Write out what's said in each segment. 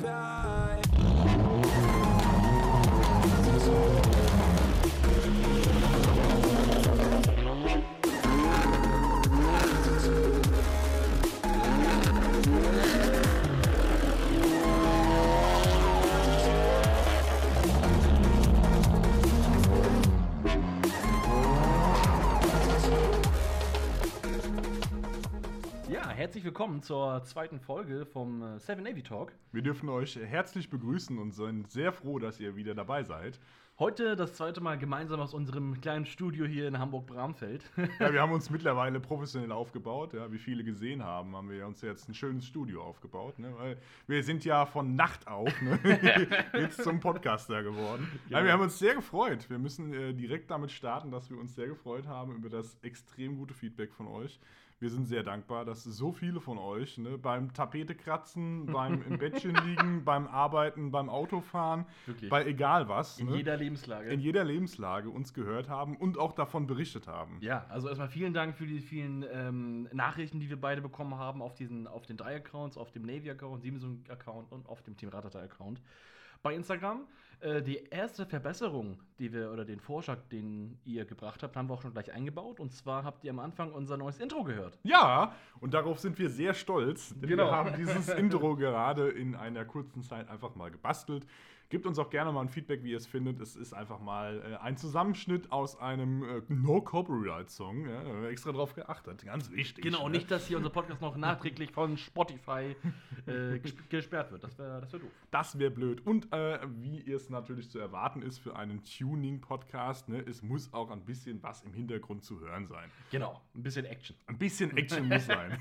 goodbye. Herzlich willkommen zur zweiten Folge vom Seven Navy Talk. Wir dürfen euch herzlich begrüßen und sind sehr froh, dass ihr wieder dabei seid. Heute das zweite Mal gemeinsam aus unserem kleinen Studio hier in Hamburg-Bramfeld. Ja, wir haben uns mittlerweile professionell aufgebaut. Ja, wie viele gesehen haben, haben wir uns jetzt ein schönes Studio aufgebaut. Ne? Weil wir sind ja von Nacht auf jetzt zum Podcaster geworden. Genau. Ja, wir haben uns sehr gefreut. Wir müssen direkt damit starten, dass wir uns sehr gefreut haben über das extrem gute Feedback von euch. Wir sind sehr dankbar, dass so viele von euch beim Tapete kratzen, beim im Bettchen liegen, beim Arbeiten, beim Autofahren, Wirklich? Bei egal was. In jeder Lebenslage. In jeder Lebenslage uns gehört haben und auch davon berichtet haben. Ja, also erstmal vielen Dank für die vielen Nachrichten, die wir beide bekommen haben auf den 3 Accounts, auf dem Navy-Account, Simson-Account und auf dem Team Ratata-Account. Bei Instagram. Die erste Verbesserung, den Vorschlag, den ihr gebracht habt, haben wir auch schon gleich eingebaut. Und zwar habt ihr am Anfang unser neues Intro gehört. Ja, und darauf sind wir sehr stolz. Denn Genau. Wir haben dieses Intro gerade in einer kurzen Zeit einfach mal gebastelt. Gebt uns auch gerne mal ein Feedback, wie ihr es findet. Es ist einfach mal ein Zusammenschnitt aus einem No-Copyright-Song. Ja, da haben wir extra drauf geachtet. Ganz wichtig. Genau, nicht, dass hier unser Podcast noch nachträglich von Spotify gesperrt wird. Das wär doof. Das wäre blöd. Und wie es natürlich zu erwarten ist für einen Tuning-Podcast, es muss auch ein bisschen was im Hintergrund zu hören sein. Genau, ein bisschen Action. Ein bisschen Action muss sein.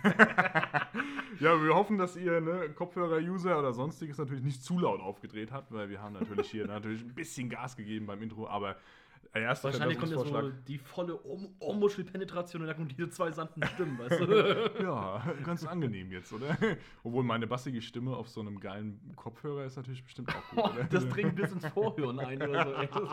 Ja, wir hoffen, dass ihr Kopfhörer-User oder sonstiges natürlich nicht zu laut aufgedreht habt, weil wir haben natürlich hier ein bisschen Gas gegeben beim Intro, aber wahrscheinlich kommt jetzt so die volle Ohrmuschelpenetration und da kommen diese zwei sanften Stimmen, weißt du? Ja, ganz angeneim jetzt, oder? Obwohl meine bassige Stimme auf so einem geilen Kopfhörer ist natürlich bestimmt auch gut, oder? Das dringt bis ins Vorhören ein oder so.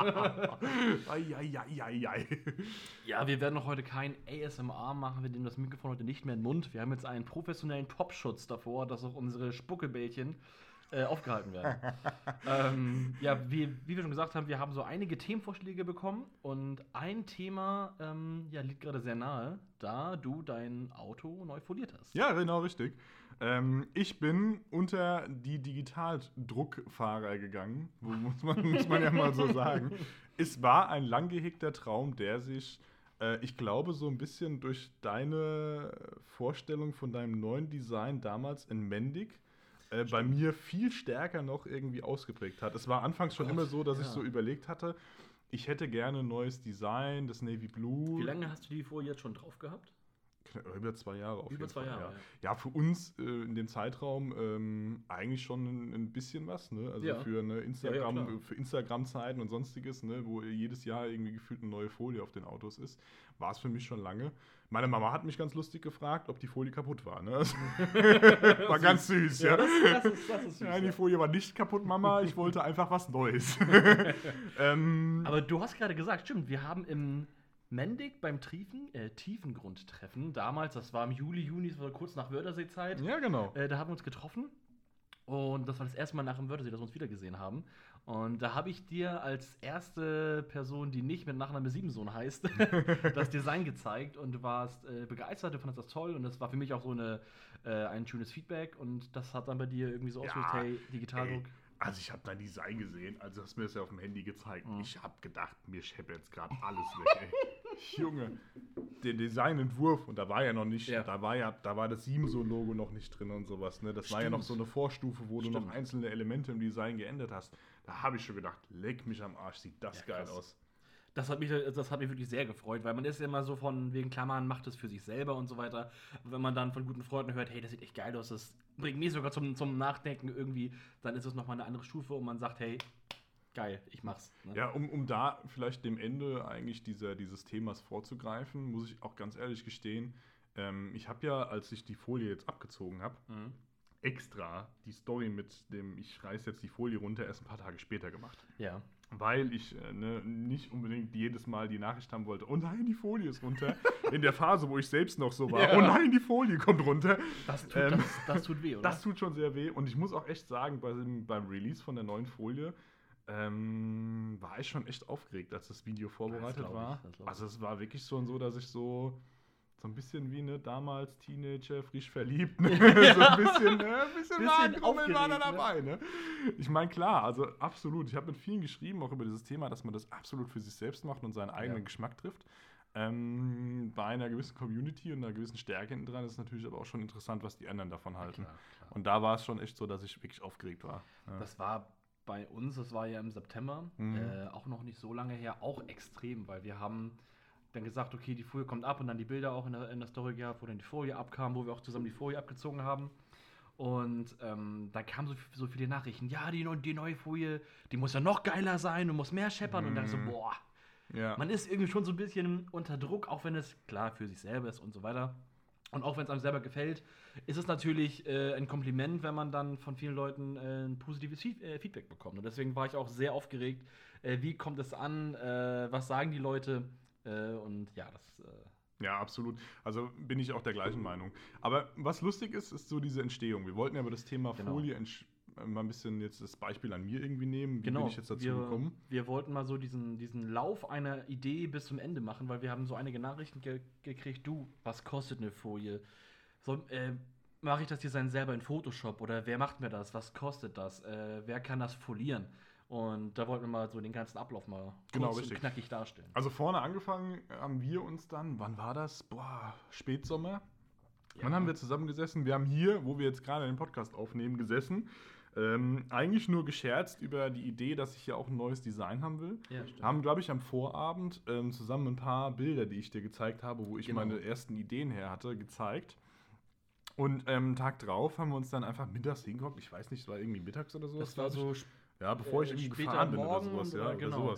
Ei. Ja, wir werden auch heute kein ASMR machen, wir nehmen das Mikrofon heute nicht mehr in den Mund. Wir haben jetzt einen professionellen Popschutz davor, dass auch unsere Spuckebällchen aufgehalten werden. Ja, wie wir schon gesagt haben, wir haben so einige Themenvorschläge bekommen und ein Thema liegt gerade sehr nahe, da du dein Auto neu foliert hast. Ja, genau, richtig. Ich bin unter die Digitaldruckfahrer gegangen, muss man ja mal so sagen. Es war ein lang gehegter Traum, der sich, ich glaube, so ein bisschen durch deine Vorstellung von deinem neuen Design damals in Mendig bei mir viel stärker noch irgendwie ausgeprägt hat. Es war anfangs schon immer so, dass ich so überlegt hatte, ich hätte gerne ein neues Design, das Navy Blue. Wie lange hast du die Folie jetzt schon drauf gehabt? Über 2 Jahre auf jeden Fall. Über 2 Jahre, ja. Für uns in dem Zeitraum eigentlich schon ein bisschen was, ne? Also für für Instagram-Zeiten und sonstiges, ne? Wo jedes Jahr irgendwie gefühlt eine neue Folie auf den Autos ist, war es für mich schon lange. Meine Mama hat mich ganz lustig gefragt, ob die Folie kaputt war, ne? War ganz süß, ja. Das ist süß. Ja, die Folie war nicht kaputt, Mama. Ich wollte einfach was Neues. Aber du hast gerade gesagt, stimmt, wir haben im Mendig beim Tiefengrundtreffen, damals, das war im Juni, das war kurz nach Wörthersee-Zeit. Ja, genau. Da haben wir uns getroffen und das war das erste Mal nach dem Wörthersee, dass wir uns wiedergesehen haben. Und da habe ich dir als erste Person, die nicht mit Nachname Siebensohn heißt, das Design gezeigt und du warst begeistert, du fandest das toll und das war für mich auch so ein schönes Feedback und das hat dann bei dir irgendwie so ausgelöst, hey, Digitaldruck. Also ich habe dein Design gesehen, also hast mir das ja auf dem Handy gezeigt. Ich habe gedacht, mir scheppert jetzt gerade alles weg, ey. Junge, der Designentwurf, und da war ja noch nicht, da war das Simson-Logo noch nicht drin und sowas, ne? Das war ja noch so eine Vorstufe, wo du noch einzelne Elemente im Design geändert hast. Da habe ich schon gedacht, leck mich am Arsch, sieht das geil aus. Das hat mich wirklich sehr gefreut, weil man ist ja immer so von wegen Klammern, macht es für sich selber und so weiter. Wenn man dann von guten Freunden hört, hey, das sieht echt geil aus, das bringt mich sogar zum Nachdenken irgendwie, dann ist es nochmal eine andere Stufe und man sagt, hey, geil, ich mach's. Ne? Ja, um da vielleicht dem Ende eigentlich dieses Themas vorzugreifen, muss ich auch ganz ehrlich gestehen, ich habe ja, als ich die Folie jetzt abgezogen habe, extra die Story mit dem ich reiße jetzt die Folie runter erst ein paar Tage später gemacht. Ja. Weil ich nicht unbedingt jedes Mal die Nachricht haben wollte, oh nein, die Folie ist runter. In der Phase, wo ich selbst noch so war, oh nein, die Folie kommt runter. Das tut weh, oder? Das tut schon sehr weh. Und ich muss auch echt sagen, beim Release von der neuen Folie war ich schon echt aufgeregt, als das Video vorbereitet war. Also es war wirklich so, dass ich so ein bisschen wie damals Teenager, frisch verliebt. Ne? So ein bisschen Wagenrummel war da dabei. Ne? Ich meine, klar, also absolut. Ich habe mit vielen geschrieben, auch über dieses Thema, dass man das absolut für sich selbst macht und seinen eigenen Geschmack trifft. Bei einer gewissen Community und einer gewissen Stärke hinten dran ist es natürlich aber auch schon interessant, was die anderen davon halten. Klar. Und da war es schon echt so, dass ich wirklich aufgeregt war. Ja. Das war bei uns, das war ja im September, auch noch nicht so lange her, auch extrem, weil wir haben dann gesagt, okay, die Folie kommt ab und dann die Bilder auch in der Story gehabt, wo dann die Folie abkam, wo wir auch zusammen die Folie abgezogen haben. Und dann kamen so viele Nachrichten, ja, die neue Folie, die muss ja noch geiler sein und muss mehr scheppern. Und dann so, boah, man ist irgendwie schon so ein bisschen unter Druck, auch wenn es klar für sich selber ist und so weiter. Und auch wenn es einem selber gefällt, ist es natürlich ein Kompliment, wenn man dann von vielen Leuten ein positives Feedback bekommt. Und deswegen war ich auch sehr aufgeregt, wie kommt es an, was sagen die Leute. Und ja, das. Ja, absolut. Also bin ich auch der gleichen Meinung. Aber was lustig ist so diese Entstehung. Wir wollten ja über das Thema Folie mal ein bisschen jetzt das Beispiel an mir irgendwie nehmen. Wie bin ich jetzt dazu gekommen? Wir wollten mal so diesen Lauf einer Idee bis zum Ende machen, weil wir haben so einige Nachrichten gekriegt. Du, was kostet eine Folie? Mache ich das Design selber in Photoshop? Oder wer macht mir das? Was kostet das? Wer kann das folieren? Und da wollten wir mal so den ganzen Ablauf mal kurz und knackig darstellen. Also vorne angefangen haben wir uns dann, wann war das? Spätsommer. Wann haben wir zusammengesessen? Wir haben hier, wo wir jetzt gerade den Podcast aufnehmen, gesessen. Eigentlich nur gescherzt über die Idee, dass ich ja auch ein neues Design haben will. Ja, stimmt. Haben, glaube ich, am Vorabend zusammen ein paar Bilder, die ich dir gezeigt habe, wo ich meine ersten Ideen her hatte, gezeigt. Und Tag drauf haben wir uns dann einfach mittags hingehockt. Ich weiß nicht, es war irgendwie mittags oder so. Das war so bevor ich irgendwie gefahren bin oder sowas. Genau.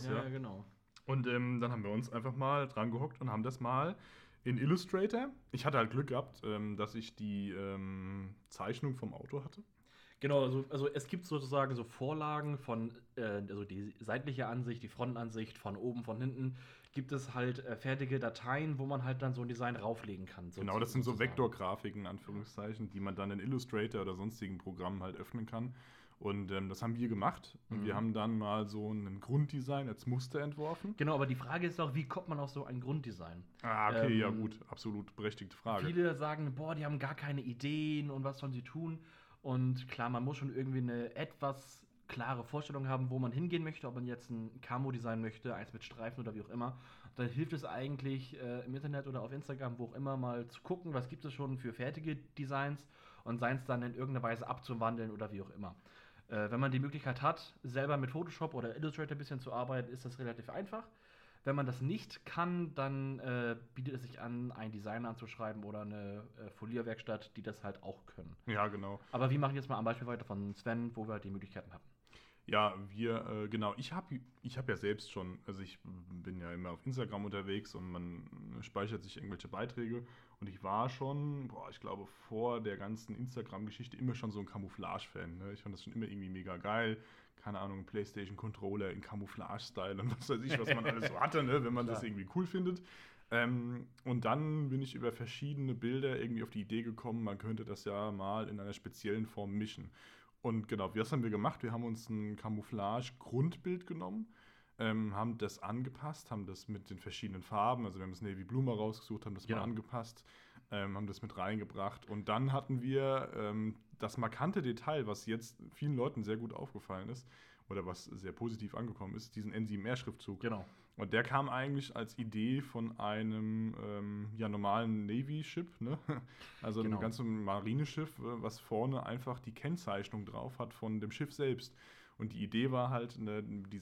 Und dann haben wir uns einfach mal dran gehockt und haben das mal in Illustrator. Ich hatte halt Glück gehabt, dass ich die Zeichnung vom Auto hatte. Genau, also es gibt sozusagen so Vorlagen von, also die seitliche Ansicht, die Frontansicht, von oben, von hinten, gibt es halt fertige Dateien, wo man halt dann so ein Design rauflegen kann. Genau, das sind so Vektorgrafiken, in Anführungszeichen, die man dann in Illustrator oder sonstigen Programmen halt öffnen kann. Und das haben wir gemacht. Und wir haben dann mal so ein Grunddesign als Muster entworfen. Genau, aber die Frage ist auch, wie kommt man auf so ein Grunddesign? Okay, ja gut, absolut berechtigte Frage. Viele sagen, die haben gar keine Ideen und was sollen sie tun? Und klar, man muss schon irgendwie eine etwas klare Vorstellung haben, wo man hingehen möchte, ob man jetzt ein Camo-Design möchte, eins mit Streifen oder wie auch immer. Dann hilft es eigentlich im Internet oder auf Instagram, wo auch immer, mal zu gucken, was gibt es schon für fertige Designs und seins dann in irgendeiner Weise abzuwandeln oder wie auch immer. Wenn man die Möglichkeit hat, selber mit Photoshop oder Illustrator ein bisschen zu arbeiten, ist das relativ einfach. Wenn man das nicht kann, dann bietet es sich an, einen Designer anzuschreiben oder eine Folierwerkstatt, die das halt auch können. Ja, genau. Aber wir machen jetzt mal ein Beispiel weiter von Sven, wo wir halt die Möglichkeiten haben. Ja, genau, ich hab ja selbst schon, also ich bin ja immer auf Instagram unterwegs und man speichert sich irgendwelche Beiträge und ich war schon, ich glaube, vor der ganzen Instagram-Geschichte immer schon so ein Camouflage-Fan. Ne? Ich fand das schon immer irgendwie mega geil. Keine Ahnung, PlayStation-Controller in Camouflage-Style und was weiß ich, was man alles so hatte, ne? Wenn man das irgendwie cool findet. Und dann bin ich über verschiedene Bilder irgendwie auf die Idee gekommen, man könnte das ja mal in einer speziellen Form mischen. Und genau, was haben wir gemacht? Wir haben uns ein Camouflage-Grundbild genommen, haben das angepasst, haben das mit den verschiedenen Farben, also wir haben das Navy Blue mal rausgesucht, haben das mal angepasst, haben das mit reingebracht. Und dann hatten wir das markante Detail, was jetzt vielen Leuten sehr gut aufgefallen ist, oder was sehr positiv angekommen ist, diesen N7R-Schriftzug. Genau. Und der kam eigentlich als Idee von einem normalen Navy-Ship, ne? Also einem ganzen Marineschiff, was vorne einfach die Kennzeichnung drauf hat von dem Schiff selbst. Und die Idee war halt, mit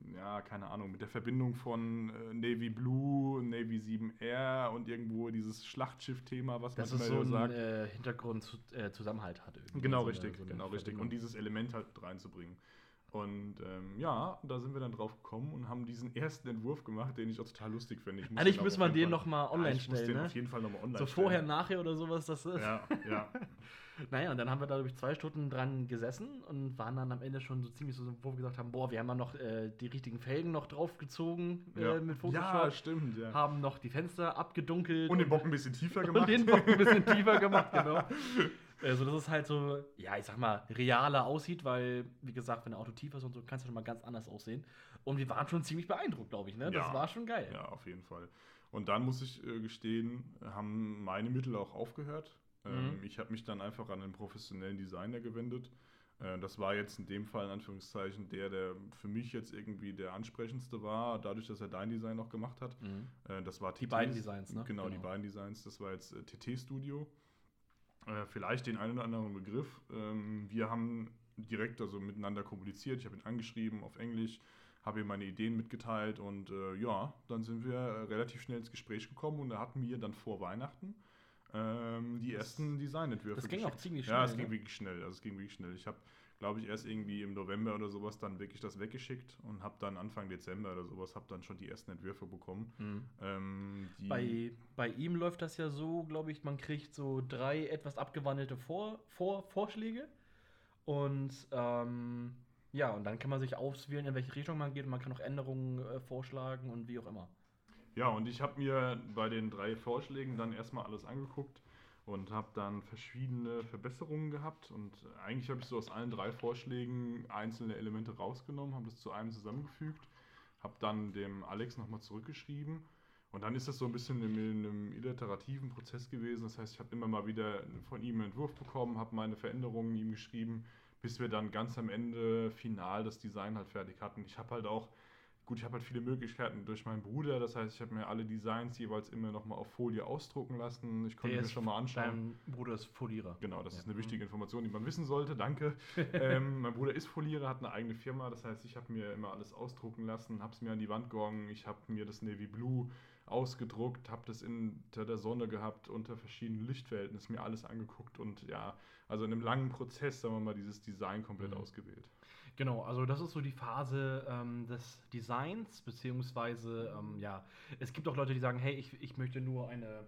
der Verbindung von Navy Blue, Navy 7R und irgendwo dieses Schlachtschiff-Thema, was man immer so sagt. Dass es so einen Hintergrund Zusammenhalt hat. Genau, richtig. Und dieses Element halt reinzubringen. Und da sind wir dann drauf gekommen und haben diesen ersten Entwurf gemacht, den ich auch total lustig finde. Eigentlich müssen wir den nochmal online stellen. Ich muss den auf jeden Fall nochmal online stellen. So vorher, nachher oder sowas, das ist. Ja. Naja, und dann haben wir da, glaube ich, 2 Stunden dran gesessen und waren dann am Ende schon so ziemlich so, wo wir gesagt haben, wir haben ja noch die richtigen Felgen noch draufgezogen mit Photoshop. Ja, stimmt, ja. Haben noch die Fenster abgedunkelt. Und den Bock ein bisschen tiefer gemacht. Genau. Also das ist halt so, ja, ich sag mal, realer aussieht, weil, wie gesagt, wenn ein Auto tief ist und so, kann es ja schon mal ganz anders aussehen. Und wir waren schon ziemlich beeindruckt, glaube ich, ne? Das war schon geil. Ja, auf jeden Fall. Und dann, muss ich gestehen, haben meine Mittel auch aufgehört. Ich habe mich dann einfach an einen professionellen Designer gewendet. Das war jetzt in dem Fall, in Anführungszeichen, der für mich jetzt irgendwie der ansprechendste war, dadurch, dass er dein Design noch gemacht hat. Das war die beiden Designs, ne? Genau, die beiden Designs. Das war jetzt TT Studio. Vielleicht den einen oder anderen Begriff. Wir haben direkt miteinander kommuniziert. Ich habe ihn angeschrieben auf Englisch, habe ihm meine Ideen mitgeteilt und dann sind wir relativ schnell ins Gespräch gekommen und er hat mir dann vor Weihnachten die ersten Designentwürfe geschickt. Das ging auch ziemlich schnell. Ja, es ging wirklich schnell. Ich habe, glaube ich, erst irgendwie im November oder sowas dann wirklich das weggeschickt und habe dann Anfang Dezember oder sowas, habe dann schon die ersten Entwürfe bekommen. Bei ihm läuft das ja so, glaube ich, man kriegt so 3 etwas abgewandelte Vorschläge und und dann kann man sich auswählen, in welche Richtung man geht und man kann auch Änderungen vorschlagen und wie auch immer. Ja, und ich habe mir bei den 3 Vorschlägen dann erstmal alles angeguckt und habe dann verschiedene Verbesserungen gehabt. Und eigentlich habe ich so aus allen 3 Vorschlägen einzelne Elemente rausgenommen, habe das zu einem zusammengefügt, habe dann dem Alex nochmal zurückgeschrieben. Und dann ist das so ein bisschen in einem iterativen Prozess gewesen. Das heißt, ich habe immer mal wieder von ihm einen Entwurf bekommen, habe meine Veränderungen ihm geschrieben, bis wir dann ganz am Ende final das Design halt fertig hatten. Ich habe halt viele Möglichkeiten durch meinen Bruder. Das heißt, ich habe mir alle Designs jeweils immer nochmal auf Folie ausdrucken lassen. Ich konnte mir schon mal anschauen. Dein Bruder ist Folierer. Genau, das ist eine wichtige Information, die man wissen sollte. Danke. Mein Bruder ist Folierer, hat eine eigene Firma. Das heißt, ich habe mir immer alles ausdrucken lassen, habe es mir an die Wand gehangen. Ich habe mir das Navy Blue ausgedruckt, habe das unter der Sonne gehabt, unter verschiedenen Lichtverhältnissen, mir alles angeguckt und also in einem langen Prozess, sagen wir mal, dieses Design komplett ausgewählt. Genau, also das ist so die Phase des Designs, beziehungsweise, es gibt auch Leute, die sagen, hey, ich möchte nur eine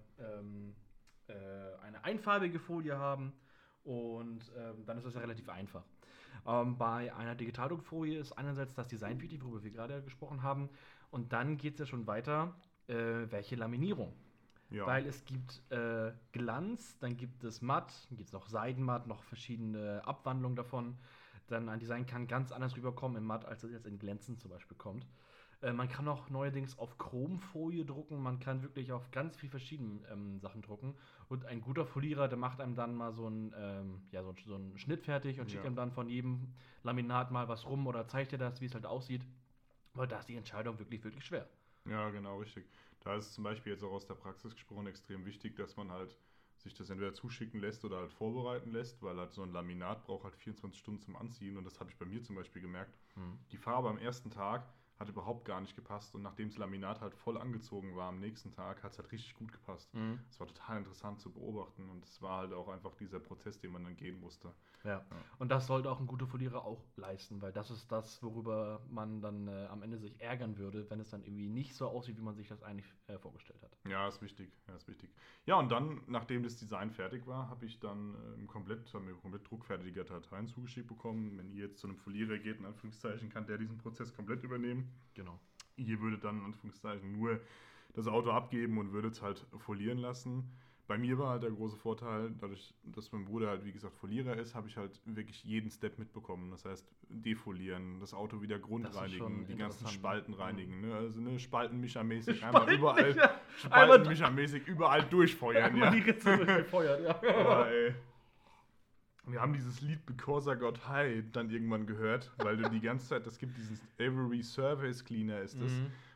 einfarbige Folie haben und dann ist das ja relativ einfach. Bei einer Digitaldruckfolie ist einerseits das Design wichtig, worüber wir gerade gesprochen haben, und dann geht es ja schon weiter, welche Laminierung. Ja. Weil es gibt Glanz, dann gibt es Matt, dann gibt es noch Seidenmatt, noch verschiedene Abwandlungen davon. Dann ein Design kann ganz anders rüberkommen im Matt, als es jetzt in Glänzen zum Beispiel kommt. Man kann auch neuerdings auf Chromfolie drucken, man kann wirklich auf ganz viel verschiedene Sachen drucken. Und ein guter Folierer, der macht einem dann mal so einen Schnitt fertig und schickt ihm dann von jedem Laminat mal was rum oder zeigt dir das, wie es halt aussieht. Weil da ist die Entscheidung wirklich, wirklich schwer. Ja, genau, richtig. Da ist es zum Beispiel jetzt auch aus der Praxis gesprochen extrem wichtig, dass man halt sich das entweder zuschicken lässt oder halt vorbereiten lässt, weil halt so ein Laminat braucht halt 24 Stunden zum Anziehen und das habe ich bei mir zum Beispiel gemerkt. Die Farbe am ersten Tag hat überhaupt gar nicht gepasst und nachdem das Laminat halt voll angezogen war am nächsten Tag, hat es halt richtig gut gepasst. Es war total interessant zu beobachten und es war halt auch einfach dieser Prozess, den man dann gehen musste. Ja. Und das sollte auch ein guter Folierer auch leisten, weil das ist das, worüber man dann am Ende sich ärgern würde, wenn es dann irgendwie nicht so aussieht, wie man sich das eigentlich vorgestellt hat. Ja, ist wichtig. Ja, und dann, nachdem das Design fertig war, habe ich dann komplett druckfertige Dateien zugeschickt bekommen. Wenn ihr jetzt zu einem Folierer geht, in Anführungszeichen, kann der diesen Prozess komplett übernehmen. Genau. Ihr würdet dann in Anführungszeichen nur das Auto abgeben und würdet es halt folieren lassen. Bei mir war halt der große Vorteil, dadurch, dass mein Bruder halt, wie gesagt, Folierer ist, habe ich halt wirklich jeden Step mitbekommen. Das heißt, defolieren, das Auto wieder grundreinigen, die ganzen Spalten reinigen. Ne? Also Spaltenmischermäßig einmal überall, Spaltenmischermäßig überall durchfeuern. Einmal die Ritze durchgefeuert, ja. Aber, wir haben dieses Lied Because I Got High dann irgendwann gehört, weil du die ganze Zeit, es gibt diesen Every Surface Cleaner ist das.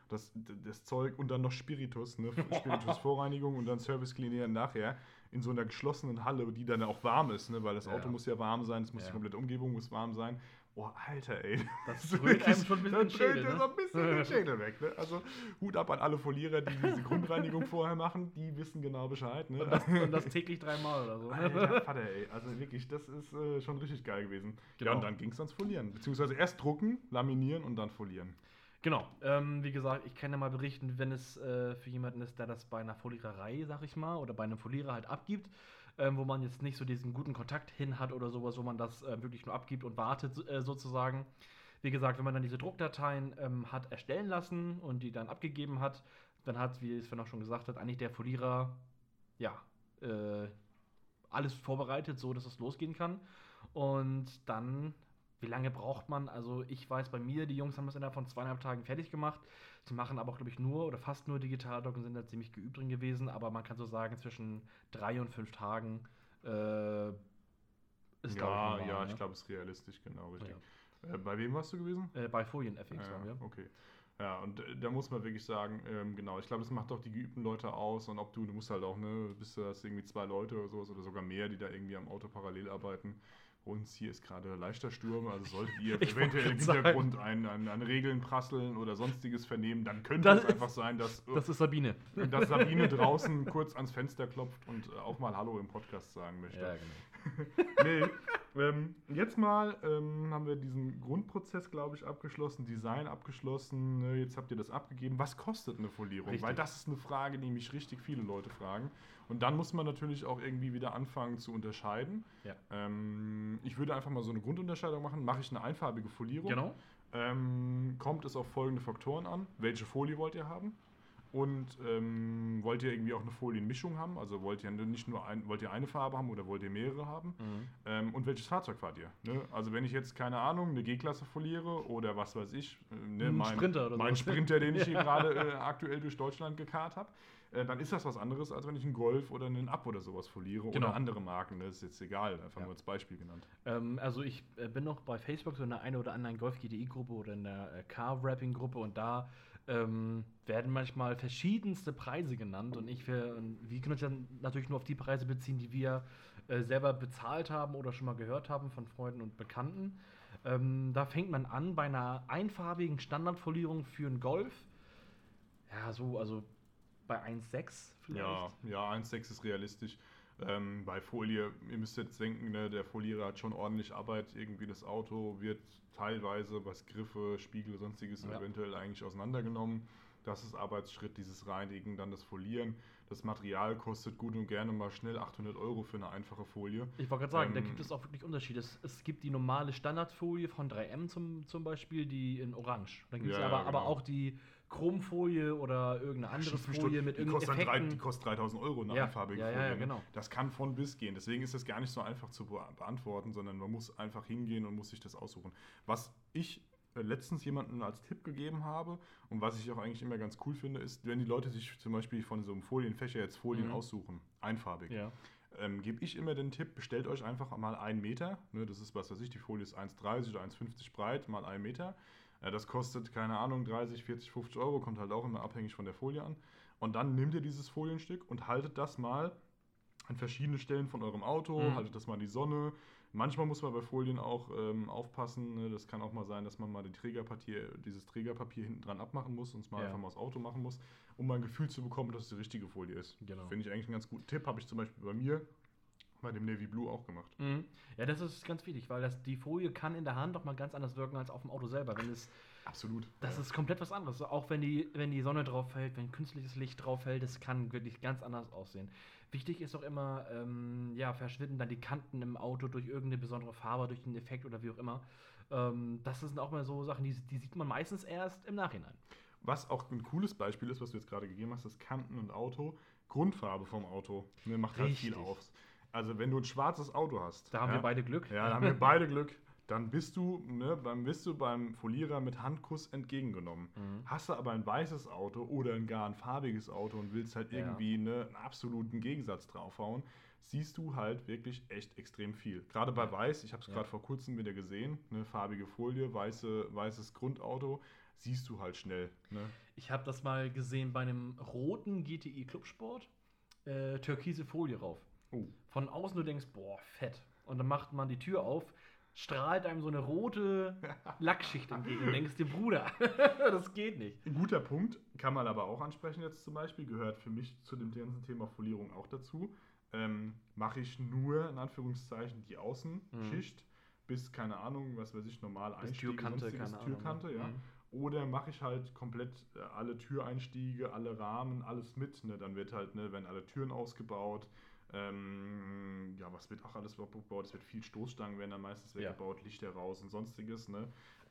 das Zeug und dann noch Spiritus, ne? Spiritus-Vorreinigung und dann Service Cleaner nachher in so einer geschlossenen Halle, die dann auch warm ist, ne? Weil das Auto muss ja warm sein, die komplette Umgebung muss warm sein. Oh, Alter, ey. Das dröhnt einem schon ein bisschen den Schädel, so ein bisschen den Schädel weg, ne? Also Hut ab an alle Folierer, die diese Grundreinigung vorher machen, die wissen genau Bescheid, ne? Und das täglich 3-mal oder so. Alter Vater, ey. Also wirklich, das ist schon richtig geil gewesen. Genau. Ja, und dann ging es ans Folieren. Beziehungsweise erst drucken, laminieren und dann folieren. Genau. Wie gesagt, ich kann ja mal berichten, wenn es für jemanden ist, der das bei einer Foliererei, sag ich mal, oder bei einem Folierer halt abgibt, wo man jetzt nicht so diesen guten Kontakt hin hat oder sowas, wo man das wirklich nur abgibt und wartet sozusagen. Wie gesagt, wenn man dann diese Druckdateien hat erstellen lassen und die dann abgegeben hat, dann hat, wie Sven auch schon gesagt hat, eigentlich der Folierer alles vorbereitet, so dass es losgehen kann. Und dann, wie lange braucht man? Also ich weiß bei mir, die Jungs haben das innerhalb von 2,5 Tagen fertig gemacht. Sie machen aber auch, glaube ich, nur oder fast nur Digitaldruck und sind da ziemlich geübt drin gewesen. Aber man kann so sagen, zwischen 3 und 5 Tagen ist, glaube ich, ich glaube, es ist realistisch, genau, richtig. Ja. Bei wem warst du gewesen? Bei FolienFX waren wir. Okay. Ja, und da muss man wirklich sagen, genau, ich glaube, das macht auch die geübten Leute aus und ob du musst halt auch, ne, hast irgendwie 2 Leute oder sowas oder sogar mehr, die da irgendwie am Auto parallel arbeiten. Bei uns hier ist gerade leichter Sturm, also solltet ihr eventuell im Hintergrund an Regeln prasseln oder sonstiges vernehmen, dann könnte es einfach sein, dass das ist Sabine. Dass Sabine draußen kurz ans Fenster klopft und auch mal Hallo im Podcast sagen möchte. Ja, genau. Jetzt mal haben wir diesen Grundprozess, glaube ich, abgeschlossen, Design abgeschlossen. Ne? Jetzt habt ihr das abgegeben. Was kostet eine Folierung? Richtig. Weil das ist eine Frage, die mich richtig viele Leute fragen. Und dann muss man natürlich auch irgendwie wieder anfangen zu unterscheiden. Ja. Ich würde einfach mal so eine Grundunterscheidung machen. Mache ich eine einfarbige Folierung? Genau. Kommt es auf folgende Faktoren an. Welche Folie wollt ihr haben? Und wollt ihr irgendwie auch eine Folienmischung haben? Also wollt ihr nicht nur wollt ihr eine Farbe haben oder wollt ihr mehrere haben? Und welches Fahrzeug fahrt ihr? Ne? Also wenn ich jetzt, keine Ahnung, eine G-Klasse foliere oder was weiß ich, Sprinter oder so. Mein Sprinter, den ich hier gerade aktuell durch Deutschland gekarrt habe, dann ist das was anderes, als wenn ich einen Golf oder einen Up oder sowas foliere oder andere Marken. Das ist jetzt egal, einfach nur als Beispiel genannt. Also ich bin noch bei Facebook so in der einen oder anderen Golf-GTI-Gruppe oder in der Car-Wrapping-Gruppe und da werden manchmal verschiedenste Preise genannt und wir können uns dann natürlich nur auf die Preise beziehen, die wir selber bezahlt haben oder schon mal gehört haben von Freunden und Bekannten. Da fängt man an bei einer einfarbigen Standardfolierung für einen Golf. Ja, so, also bei 1,6 vielleicht. Ja, 1,6 ist realistisch. Bei Folie, ihr müsst jetzt denken, ne, der Folierer hat schon ordentlich Arbeit. Irgendwie das Auto wird teilweise, was Griffe, Spiegel, sonstiges eventuell eigentlich auseinandergenommen. Das ist Arbeitsschritt, dieses Reinigen, dann das Folieren. Das Material kostet gut und gerne mal schnell 800 € für eine einfache Folie. Ich wollte gerade sagen, da gibt es auch wirklich Unterschiede. Es gibt die normale Standardfolie von 3M zum Beispiel, die in Orange. Dann gibt es aber auch die Chromfolie oder irgendeine andere Folie mit irgendwelchen Effekten. Die kostet 3.000 € eine einfarbige Folie. Ja, genau. Das kann von bis gehen. Deswegen ist das gar nicht so einfach zu beantworten, sondern man muss einfach hingehen und muss sich das aussuchen. Was ich letztens jemandem als Tipp gegeben habe und was ich auch eigentlich immer ganz cool finde, ist, wenn die Leute sich zum Beispiel von so einem Folienfächer jetzt Folien aussuchen, einfarbig, gebe ich immer den Tipp, bestellt euch einfach mal 1 Meter, ne, das ist, was weiß ich, die Folie ist 1,30 oder 1,50 breit, mal 1 Meter. Das kostet, keine Ahnung, 30, 40, 50 €, kommt halt auch immer abhängig von der Folie an. Und dann nehmt ihr dieses Folienstück und haltet das mal an verschiedene Stellen von eurem Auto, haltet das mal in die Sonne. Manchmal muss man bei Folien auch aufpassen. Ne? Das kann auch mal sein, dass man mal dieses Trägerpapier hinten dran abmachen muss und es mal einfach mal aufs Auto machen muss, um mal ein Gefühl zu bekommen, dass es die richtige Folie ist. Genau. Finde ich eigentlich einen ganz guten Tipp. Habe ich zum Beispiel bei mir bei dem Navy Blue auch gemacht. Ja, das ist ganz wichtig, weil die Folie kann in der Hand doch mal ganz anders wirken als auf dem Auto selber. Absolut. Das ist komplett was anderes. Auch wenn die Sonne drauf fällt, wenn künstliches Licht drauf fällt, das kann wirklich ganz anders aussehen. Wichtig ist auch immer, verschwinden dann die Kanten im Auto durch irgendeine besondere Farbe, durch einen Effekt oder wie auch immer. Das sind auch mal so Sachen, die sieht man meistens erst im Nachhinein. Was auch ein cooles Beispiel ist, was du jetzt gerade gegeben hast, das Kanten und Auto. Grundfarbe vom Auto. Ne, macht halt viel aus. Also wenn du ein schwarzes Auto hast. Da haben wir beide Glück. Ja, da haben wir beide Glück. Dann bist du beim Folierer mit Handkuss entgegengenommen. Hast du aber ein weißes Auto oder gar ein farbiges Auto und willst halt irgendwie einen absoluten Gegensatz draufhauen, siehst du halt wirklich echt extrem viel. Gerade bei Weiß, ich habe es gerade vor kurzem wieder gesehen, eine farbige Folie, weißes Grundauto, siehst du halt schnell. Ne? Ich habe das mal gesehen bei einem roten GTI Clubsport, türkise Folie rauf. Oh. Von außen du denkst, boah, fett. Und dann macht man die Tür auf, strahlt einem so eine rote Lackschicht entgegen und denkst dir, Bruder, das geht nicht. Ein guter Punkt, kann man aber auch ansprechen jetzt zum Beispiel, gehört für mich zu dem ganzen Thema Folierung auch dazu. Mache ich nur, in Anführungszeichen, die Außenschicht bis, keine Ahnung, was weiß ich, normal Einstiege, Türkante, keine Türkante, Ahnung. ja. Oder mache ich halt komplett alle Türeinstiege, alle Rahmen, alles mit. Ne? Dann wird halt, ne, werden alle Türen ausgebaut. Ja, was wird auch alles weggebaut? Es wird viel Stoßstangen, werden dann meistens weggebaut, Lichter raus und sonstiges. Ne?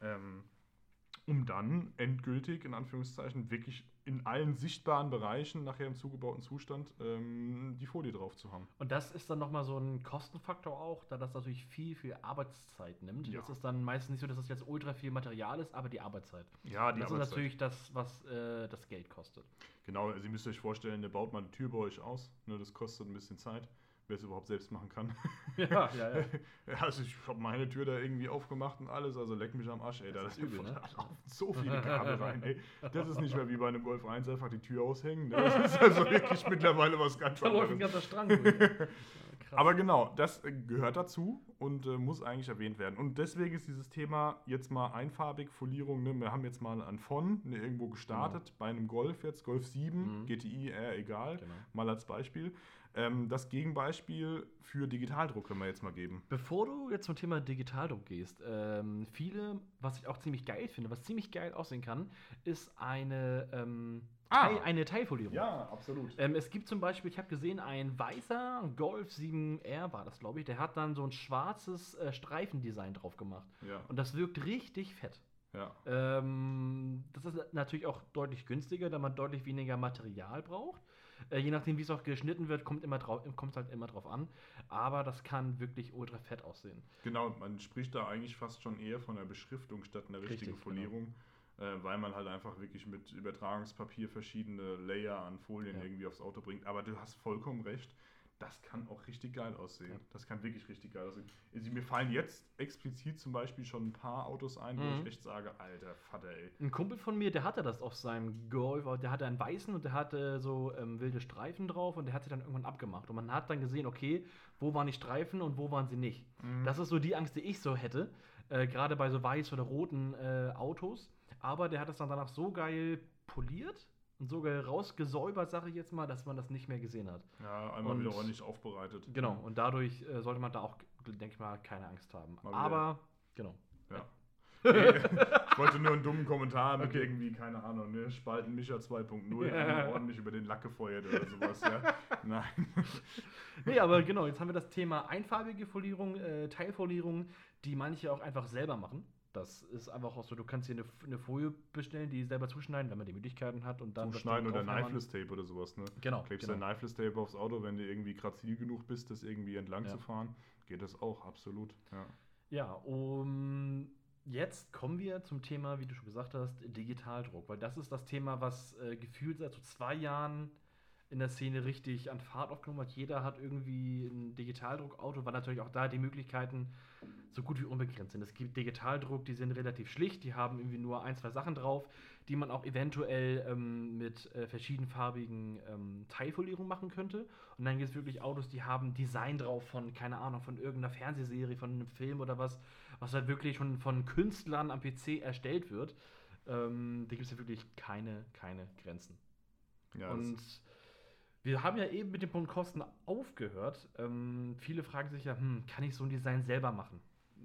Um dann endgültig, in Anführungszeichen, wirklich in allen sichtbaren Bereichen, nachher im zugebauten Zustand, die Folie drauf zu haben. Und das ist dann nochmal so ein Kostenfaktor auch, da das natürlich viel, viel Arbeitszeit nimmt. Ja. Das ist dann meistens nicht so, dass es jetzt ultra viel Material ist, aber die Arbeitszeit. Ja, die Das Arbeitszeit. ist natürlich das, was das Geld kostet. Genau, also ihr müsst euch vorstellen, der baut mal eine Tür bei euch aus. Ne, das kostet ein bisschen Zeit, wer es überhaupt selbst machen kann. Ja. Also ich habe meine Tür da irgendwie aufgemacht und alles, also leck mich am Arsch, ey. Das ist übel, ne? Da laufen so viele Kabel rein, ey. Das ist nicht mehr wie bei einem Golf 1 einfach die Tür aushängen. Ne? Das ist also wirklich mittlerweile was ganz Da läuft ein anderes. ganzer Strang durch. Krass. Aber genau, das gehört dazu und muss eigentlich erwähnt werden. Und deswegen ist dieses Thema jetzt mal einfarbig, Folierung. Ne? Wir haben jetzt mal an von irgendwo gestartet, bei einem Golf jetzt, Golf 7, GTI, egal, mal als Beispiel. Das Gegenbeispiel für Digitaldruck können wir jetzt mal geben. Bevor du jetzt zum Thema Digitaldruck gehst, viele, was ich auch ziemlich geil finde, was ziemlich geil aussehen kann, ist eine Teilfolierung. Ja, absolut. Es gibt zum Beispiel, ich habe gesehen, ein weißer Golf 7R war das, glaube ich, der hat dann so ein schwarzes Streifendesign drauf gemacht. Ja. Und das wirkt richtig fett. Ja. Das ist natürlich auch deutlich günstiger, da man deutlich weniger Material braucht. Je nachdem, wie es auch geschnitten wird, kommt es halt immer drauf an. Aber das kann wirklich ultra fett aussehen. Genau, man spricht da eigentlich fast schon eher von einer Beschriftung statt einer richtigen Folierung. Weil man halt einfach wirklich mit Übertragungspapier verschiedene Layer an Folien irgendwie aufs Auto bringt. Aber du hast vollkommen recht, das kann auch richtig geil aussehen. Ja. Das kann wirklich richtig geil aussehen. Also mir fallen jetzt explizit zum Beispiel schon ein paar Autos ein, wo ich echt sage, alter Vater, ey. Ein Kumpel von mir, der hatte das auf seinem Golf, der hatte einen weißen und der hatte so wilde Streifen drauf und der hat sie dann irgendwann abgemacht. Und man hat dann gesehen, okay, wo waren die Streifen und wo waren sie nicht. Das ist so die Angst, die ich so hätte, gerade bei so weiß oder roten Autos. Aber der hat es dann danach so geil poliert und so geil rausgesäubert, sage ich jetzt mal, dass man das nicht mehr gesehen hat. Ja, einmal wieder ordentlich aufbereitet. Genau, und dadurch sollte man da auch, denke ich mal, keine Angst haben. Mal wieder. Aber, genau. Ja. Ich wollte nur einen dummen Kommentar mit irgendwie, keine Ahnung, ne, Spalten Micha 2.0, einmal ordentlich über den Lack gefeuert oder sowas, ja. Nein. Nee, aber genau, jetzt haben wir das Thema einfarbige Folierung, Teilfolierung, die manche auch einfach selber machen. Das ist einfach auch so, du kannst hier eine Folie bestellen, die selber zuschneiden, wenn man die Möglichkeiten hat und dann Zuschneiden oder Knifeless Tape oder sowas, ne? Genau. Klebst ein Knifeless Tape aufs Auto, wenn du irgendwie grazil genug bist, das irgendwie entlang zu fahren, geht das auch, absolut, ja. Ja, jetzt kommen wir zum Thema, wie du schon gesagt hast, Digitaldruck, weil das ist das Thema, was gefühlt seit so 2 Jahren in der Szene richtig an Fahrt aufgenommen hat. Jeder hat irgendwie ein Digitaldruckauto, weil natürlich auch da die Möglichkeiten so gut wie unbegrenzt sind. Es gibt Digitaldruck, die sind relativ schlicht, die haben irgendwie nur 1, 2 Sachen drauf, die man auch eventuell mit verschiedenfarbigen Teilfolierungen machen könnte. Und dann gibt es wirklich Autos, die haben Design drauf von, keine Ahnung, von irgendeiner Fernsehserie, von einem Film oder was halt wirklich schon von Künstlern am PC erstellt wird. Da gibt es ja wirklich keine Grenzen. Ja, und wir haben ja eben mit dem Punkt Kosten aufgehört. Viele fragen sich ja, kann ich so ein Design selber machen?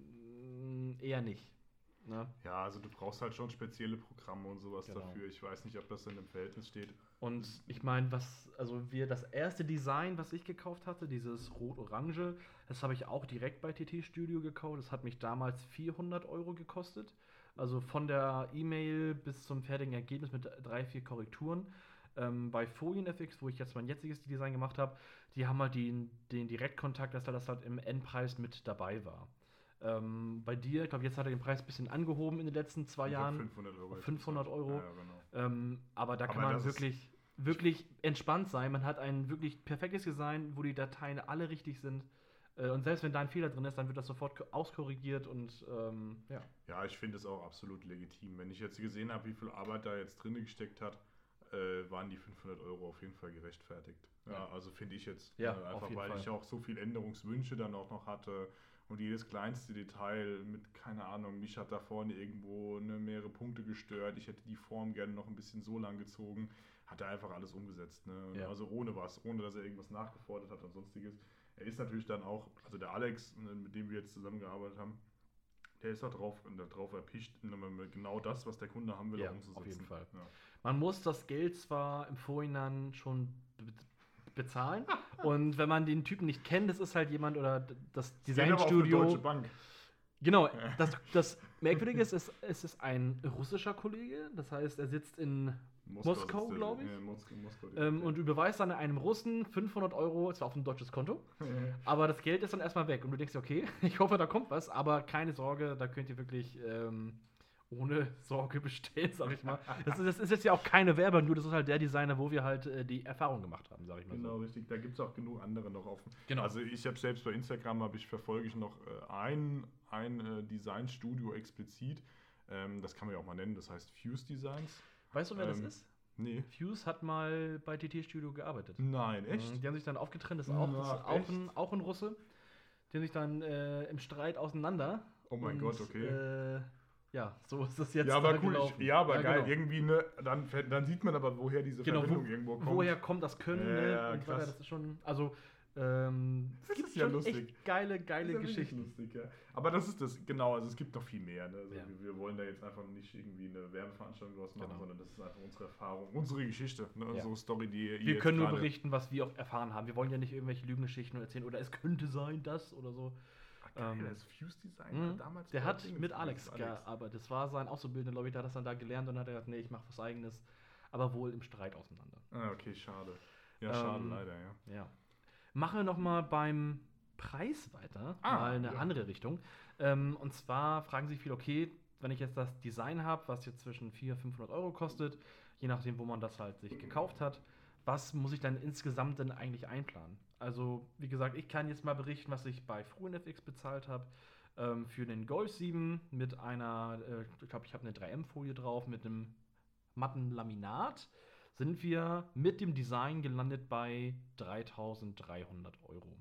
Eher nicht. Ne? Ja, also du brauchst halt schon spezielle Programme und sowas dafür. Ich weiß nicht, ob das in einem Verhältnis steht. Und ich meine, das erste Design, was ich gekauft hatte, dieses Rot-Orange, das habe ich auch direkt bei TT Studio gekauft. Das hat mich damals 400 € gekostet. Also von der E-Mail bis zum fertigen Ergebnis mit 3, 4 Korrekturen. Bei FolienFX, wo ich jetzt mein jetziges Design gemacht habe, die haben halt den Direktkontakt, dass das halt im Endpreis mit dabei war. Bei dir, ich glaube, jetzt hat er den Preis ein bisschen angehoben in den letzten 2 Jahren. 500 €. 500 €. Ja, genau. Aber da kann man wirklich entspannt sein. Man hat ein wirklich perfektes Design, wo die Dateien alle richtig sind. Und selbst wenn da ein Fehler drin ist, dann wird das sofort auskorrigiert und ja. Ja, ich finde es auch absolut legitim. Wenn ich jetzt gesehen habe, wie viel Arbeit da jetzt drin gesteckt hat, waren die 500 € auf jeden Fall gerechtfertigt. Ja, also finde ich jetzt. Ja, einfach auf jeden weil Fall. ich auch so viel Änderungswünsche dann auch noch hatte und jedes kleinste Detail mit, keine Ahnung, mich hat da vorne irgendwo mehrere Punkte gestört, ich hätte die Form gerne noch ein bisschen so lang gezogen, hat er einfach alles umgesetzt. Ne? Ja. Also ohne dass er irgendwas nachgefordert hat und sonstiges. Er ist natürlich dann auch, also der Alex, mit dem wir jetzt zusammengearbeitet haben, der ist da drauf erpicht, genau das, was der Kunde haben will, Ja, auch umzusetzen. auf jeden Fall. Ja. Man muss das Geld zwar im Vorhinein schon bezahlen und wenn man den Typen nicht kennt, das ist halt jemand oder das Geht aber auf eine Designstudio. Deutsche Bank. Genau, das Merkwürdige ist, es ist ein russischer Kollege, das heißt, er sitzt in Moskau, glaube ich. Ja, Moskau, Und du überweist dann einem Russen 500 €, zwar auf ein deutsches Konto, aber das Geld ist dann erstmal weg und du denkst, dir, okay, ich hoffe, da kommt was, aber keine Sorge, da könnt ihr wirklich ohne Sorge bestellen, sag ich mal. Das ist jetzt ja auch keine Werbung, nur das ist halt der Designer, wo wir halt die Erfahrung gemacht haben, sag ich mal. Genau, So. richtig. Da gibt es auch genug andere noch offen. Genau. Also ich habe selbst bei Instagram verfolge ich noch ein Designstudio explizit. Das kann man ja auch mal nennen, das heißt Fuse Designs. Weißt du, wer das ist? Nee. Fuse hat mal bei TT Studio gearbeitet. Nein, echt? Die haben sich dann aufgetrennt, das ist Na, auch ein Russe. Die haben sich dann im Streit auseinander. Oh mein Gott, okay. Ja, so ist das jetzt. Ja, aber da cool. gelaufen. Ja, aber geil. Genau. Irgendwie, dann sieht man aber, woher diese Genau, Verbindung irgendwo kommt. woher kommt das Können? Ja, Ne? ja, Und so weiter, krass. das ist schon, also Das gibt ist ja schon lustig. echt geile Das ist ja wirklich Geschichten. lustig, ja. Aber das ist das, genau, also es gibt noch viel mehr. Ne? Also Ja. wir wollen da jetzt einfach nicht irgendwie eine Werbeveranstaltung draus machen, Genau. sondern das ist einfach unsere Erfahrung, unsere Geschichte, ne? Ja. Unsere Story, die ihr Wir jetzt können nur gerade- berichten, was wir auch erfahren haben. Wir wollen ja nicht irgendwelche Lügengeschichten erzählen oder es könnte sein, das oder so. Geil, Ähm, das Fuse Design damals. Der bei hat Dingens mit gewesen, Alex gearbeitet. Das war sein Auszubildender, glaube ich, der hat das dann da gelernt und hat er gesagt, nee, ich mache was Eigenes. Aber wohl im Streit auseinander. Ah, okay, schade. Ja, schade, leider, ja. Ja. Machen wir noch mal beim Preis weiter, mal eine ja. andere Richtung. Und zwar fragen sich viele, okay, wenn ich jetzt das Design habe, was jetzt zwischen 400 und 500 € kostet, je nachdem, wo man das halt sich gekauft hat, was muss ich dann insgesamt denn eigentlich einplanen? Also, wie gesagt, ich kann jetzt mal berichten, was ich bei FruNFX bezahlt habe. Für den Golf 7 mit einer, ich glaube, ich habe eine 3M-Folie drauf, mit einem matten Laminat, sind wir mit dem Design gelandet bei 3.300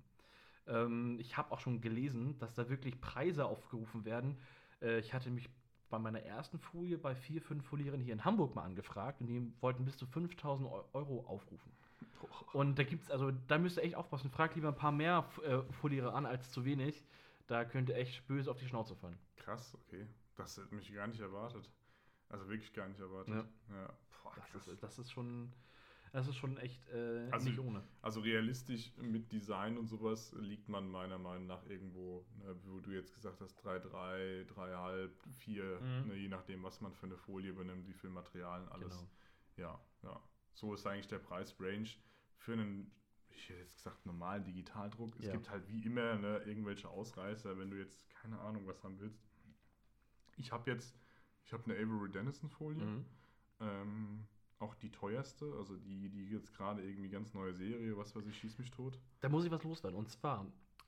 €. Ich habe auch schon gelesen, dass da wirklich Preise aufgerufen werden. Ich hatte mich bei meiner ersten Folie bei 4, 5 Folieren hier in Hamburg mal angefragt und die wollten bis zu 5.000 € aufrufen. Und da gibt's, also da müsst ihr echt aufpassen. Fragt lieber ein paar mehr Foliere an als zu wenig. Da könnt ihr echt böse auf die Schnauze fallen. Krass, okay. Das hätte mich gar nicht erwartet. Also wirklich gar nicht erwartet. Ja. Boah, krass. Das ist schon echt Also- nicht ohne. Also realistisch mit Design und sowas liegt man meiner Meinung nach irgendwo, ne, wo du jetzt gesagt hast, 3,3, 3,5, 4, ne, je nachdem, was man für eine Folie benimmt, wie viel Materialien, alles. Genau. Ja. So ist eigentlich der Preisrange für einen, ich hätte jetzt gesagt, normalen Digitaldruck. Es Ja. gibt halt wie immer irgendwelche Ausreißer, wenn du jetzt keine Ahnung was haben willst. Ich habe eine Avery Dennison Folie. Auch die teuerste, also die jetzt gerade irgendwie ganz neue Serie, was weiß ich, schieß mich tot. Da muss ich was loswerden. Und zwar,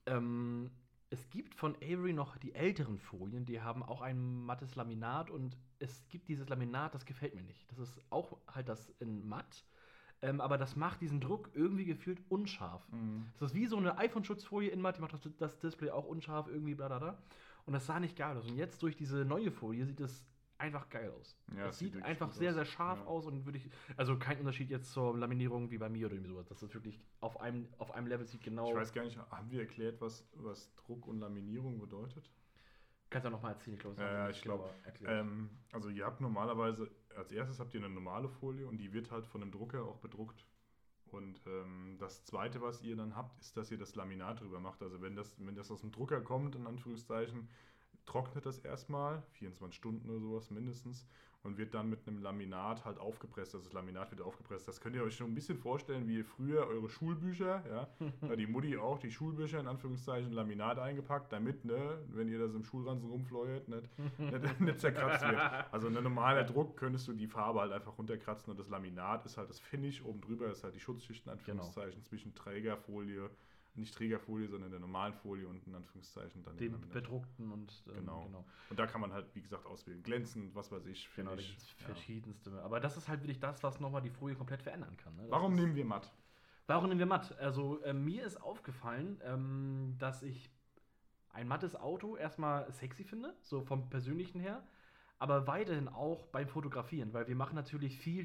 es gibt von Avery noch die älteren Folien, die haben auch ein mattes Laminat und es gibt dieses Laminat, das gefällt mir nicht. Das ist auch halt das in matt, aber das macht diesen Druck irgendwie gefühlt unscharf. Das ist wie so eine iPhone-Schutzfolie in matt, die macht das Display auch unscharf, irgendwie bla bla bla. Und das sah nicht geil aus. Und jetzt durch diese neue Folie sieht es einfach geil aus. Ja, es sieht wirklich einfach gut sehr, aus. sehr scharf Ja. aus und also kein Unterschied jetzt zur Laminierung wie bei mir oder irgendwie sowas. Das ist wirklich auf einem Level sieht genau. Ich weiß gar nicht, haben wir erklärt, was Druck und Laminierung bedeutet? Kannst du auch nochmal erzählen, ich glaube, das Ja, haben wir ich nicht glaube. genauer erklärt. Also ihr habt normalerweise, als erstes habt ihr eine normale Folie und die wird halt von einem Drucker auch bedruckt. Und das Zweite, was ihr dann habt, ist, dass ihr das Laminat drüber macht. Also wenn das aus dem Drucker kommt, in Anführungszeichen, trocknet das erstmal, 24 Stunden oder sowas mindestens, und wird dann mit einem Laminat halt aufgepresst. Also das Laminat wird aufgepresst. Das könnt ihr euch schon ein bisschen vorstellen, wie ihr früher eure Schulbücher, ja, die Mutti auch, die Schulbücher in Anführungszeichen Laminat eingepackt, damit, ne, wenn ihr das im Schulranzen rumfleuert, nicht zerkratzt wird. Also ein normaler Druck könntest du die Farbe halt einfach runterkratzen und das Laminat ist halt das Finish, oben drüber ist halt die Schutzschicht in Anführungszeichen zwischen Trägerfolie nicht Trägerfolie, sondern der normalen Folie und in Anführungszeichen dann Dem bedruckten und genau. Und da kann man halt, wie gesagt, auswählen. Glänzend, was weiß ich. Genau, da gibt es verschiedenste. Aber das ist halt wirklich das, was nochmal die Folie komplett verändern kann. Ne? Warum nehmen wir matt? Warum nehmen wir matt? Also mir ist aufgefallen, dass ich ein mattes Auto erstmal sexy finde, so vom Persönlichen her, aber weiterhin auch beim Fotografieren, weil wir machen natürlich viel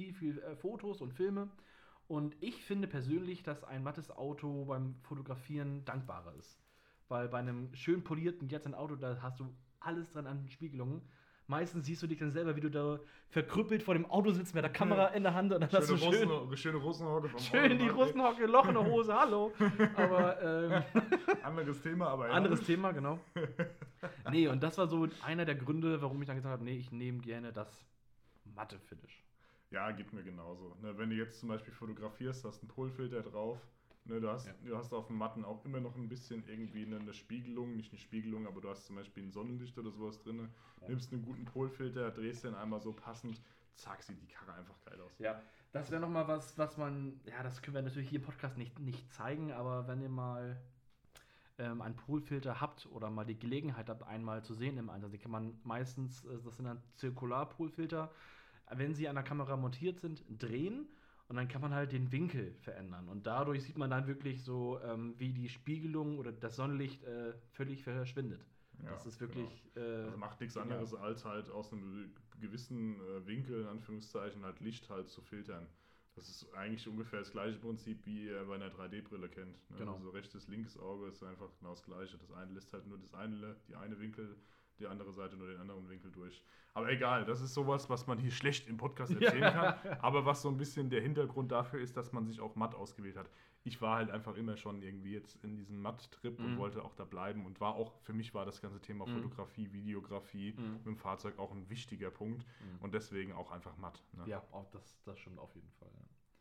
Fotos und Filme. Und ich finde persönlich, dass ein mattes Auto beim Fotografieren dankbarer ist. Weil bei einem schön polierten jetzt ein Auto, da hast du alles dran an Spiegelungen. Meistens siehst du dich dann selber, wie du da verkrüppelt vor dem Auto sitzt mit der Kamera in der Hand und dann hast du schöne Russenhocke vom schön die Russenhocke, Loch in der Hose, hallo. Aber anderes Thema, aber ja. Anderes Thema, genau. Nee, und das war so einer der Gründe, warum ich dann gesagt habe, nee, ich nehme gerne das matte Finish. Ja, geht mir genauso. Ne, wenn du jetzt zum Beispiel fotografierst, hast einen Polfilter drauf, ne, du hast auf dem Matten auch immer noch ein bisschen irgendwie eine Spiegelung, nicht eine Spiegelung, aber du hast zum Beispiel ein Sonnenlicht oder sowas drin, nimmst einen guten Polfilter, drehst den einmal so passend, zack, sieht die Karre einfach geil aus. Ja, das wäre nochmal was man, ja, das können wir natürlich hier im Podcast nicht zeigen, aber wenn ihr mal einen Polfilter habt oder mal die Gelegenheit habt, einmal zu sehen im Einsatz, die kann man meistens, das sind dann Zirkularpolfilter, wenn sie an der Kamera montiert sind, drehen und dann kann man halt den Winkel verändern. Und dadurch sieht man dann wirklich so, wie die Spiegelung oder das Sonnenlicht völlig verschwindet. Ja, das ist wirklich. Genau. Also macht nichts anderes, als halt aus einem gewissen Winkel, in Anführungszeichen, halt Licht halt zu filtern. Das ist eigentlich ungefähr das gleiche Prinzip, wie ihr bei einer 3D-Brille kennt. Ne? Genau. Also rechtes, linkes Auge ist einfach genau das gleiche. Das eine lässt halt nur die eine Winkel, die andere Seite nur den anderen Winkel durch. Aber egal, das ist sowas, was man hier schlecht im Podcast erzählen kann. Aber was so ein bisschen der Hintergrund dafür ist, dass man sich auch matt ausgewählt hat. Ich war halt einfach immer schon irgendwie jetzt in diesem Matt-Trip und wollte auch da bleiben. Und für mich war das ganze Thema Fotografie, Videografie mit dem Fahrzeug auch ein wichtiger Punkt. Und deswegen auch einfach matt. Ne? Ja, auch das stimmt auf jeden Fall.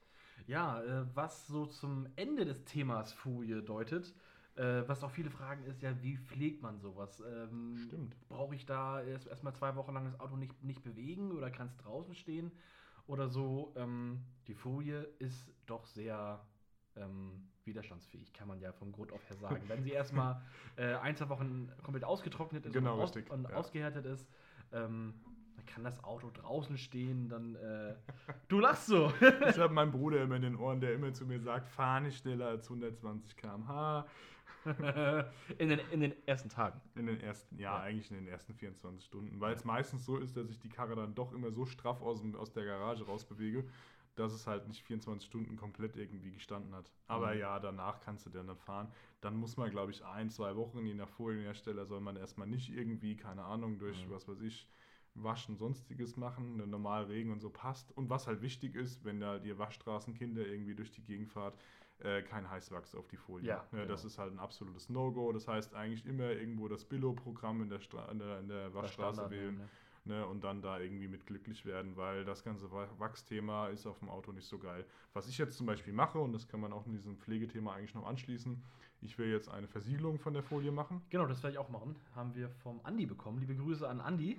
Ja, was so zum Ende des Themas Folie deutet, was auch viele fragen, ist ja, wie pflegt man sowas? Stimmt. Brauche ich da erstmal 2 Wochen lang das Auto nicht bewegen oder kann es draußen stehen oder so? Die Folie ist doch sehr widerstandsfähig, kann man ja vom Grund auf her sagen. Wenn sie erstmal 1-2 Wochen komplett ausgetrocknet ist genau, und ausgehärtet ist, dann kann das Auto draußen stehen, dann du lachst so. Ich habe meinen Bruder immer in den Ohren, der immer zu mir sagt, fahr nicht schneller als 120 km/h. in den ersten Tagen. Eigentlich in den ersten 24 Stunden. Weil es meistens so ist, dass ich die Karre dann doch immer so straff aus der Garage rausbewege, dass es halt nicht 24 Stunden komplett irgendwie gestanden hat. Aber ja, danach kannst du dann fahren. Dann muss man, glaube ich, 1-2 Wochen, je nach Folienhersteller, soll man erstmal nicht irgendwie, keine Ahnung, durch was weiß ich, Waschen, sonstiges machen, normal Regen und so passt. Und was halt wichtig ist, wenn da die Waschstraßenkinder irgendwie durch die Gegend fahrt, kein Heißwachs auf die Folie. Ja, genau. Das ist halt ein absolutes No-Go. Das heißt eigentlich immer irgendwo das Billo-Programm in der Waschstraße wählen. Ne, und dann da irgendwie mit glücklich werden, weil das ganze Wachsthema ist auf dem Auto nicht so geil. Was ich jetzt zum Beispiel mache, und das kann man auch in diesem Pflegethema eigentlich noch anschließen, ich will jetzt eine Versiegelung von der Folie machen. Genau, das werde ich auch machen. Haben wir vom Andi bekommen. Liebe Grüße an Andi.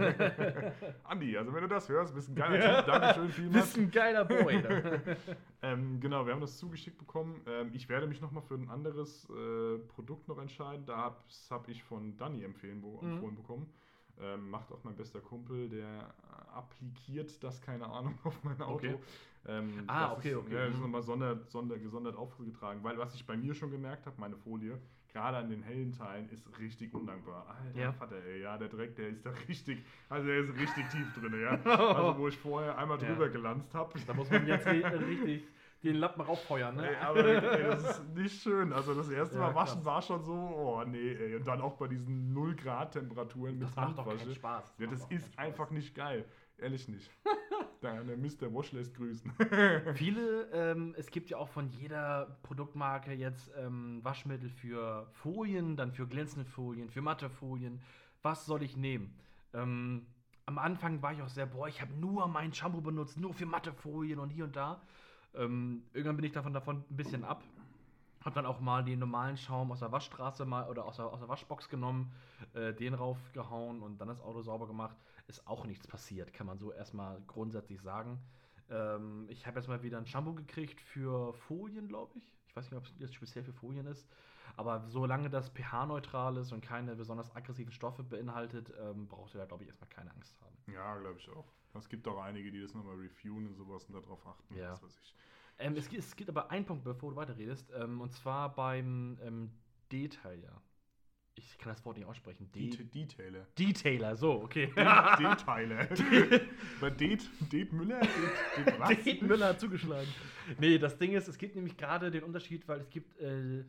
Andi, also wenn du das hörst, bist ein geiler Typ. Dankeschön vielmals. Bist ein geiler Boy. Genau, wir haben das zugeschickt bekommen. Ich werde mich nochmal für ein anderes Produkt noch entscheiden. Das habe ich von Dani empfohlen bekommen. Macht auch mein bester Kumpel, der applikiert das, keine Ahnung, auf mein Auto. Okay. Okay. Das ist nochmal gesondert aufgetragen, weil was ich bei mir schon gemerkt habe, meine Folie, gerade an den hellen Teilen, ist richtig undankbar. Alter, Vater, ey, ja, der Dreck, der ist da richtig, also der ist richtig tief drin, ja. Also wo ich vorher einmal drüber gelanzt habe. Da muss man jetzt richtig den Lappen rauffeuern, ne? Ey, aber das ist nicht schön. Also das erste Mal waschen war schon so, oh nee, ey. Und dann auch bei diesen 0 Grad Temperaturen mit Handwasche. Das macht doch keinen Spaß. Das ist einfach nicht geil. Ehrlich nicht. Der Mr. Wash lässt grüßen. Viele, es gibt ja auch von jeder Produktmarke jetzt Waschmittel für Folien, dann für glänzende Folien, für matte Folien. Was soll ich nehmen? Am Anfang war ich auch sehr, ich habe nur mein Shampoo benutzt, nur für matte Folien und hier und da. Irgendwann bin ich davon ein bisschen ab. Hab dann auch mal den normalen Schaum aus der Waschstraße oder aus der Waschbox genommen, den raufgehauen und dann das Auto sauber gemacht. Ist auch nichts passiert, kann man so erstmal grundsätzlich sagen. Ich habe jetzt mal wieder ein Shampoo gekriegt für Folien, glaube ich. Ich weiß nicht, ob es jetzt speziell für Folien ist. Aber solange das pH-neutral ist und keine besonders aggressiven Stoffe beinhaltet, braucht ihr da, glaube ich, erstmal keine Angst haben. Ja, glaube ich auch. Es gibt auch einige, die das nochmal reviewen und sowas und darauf achten. Ja. Was weiß ich. Es gibt aber einen Punkt, bevor du weiterredest, und zwar beim Detailer. Ich kann das Wort nicht aussprechen. Detailer. Detailer, so, okay. Detailer. Bei Det Müller? Det Müller hat zugeschlagen. Nee, das Ding ist, es gibt nämlich gerade den Unterschied, weil es gibt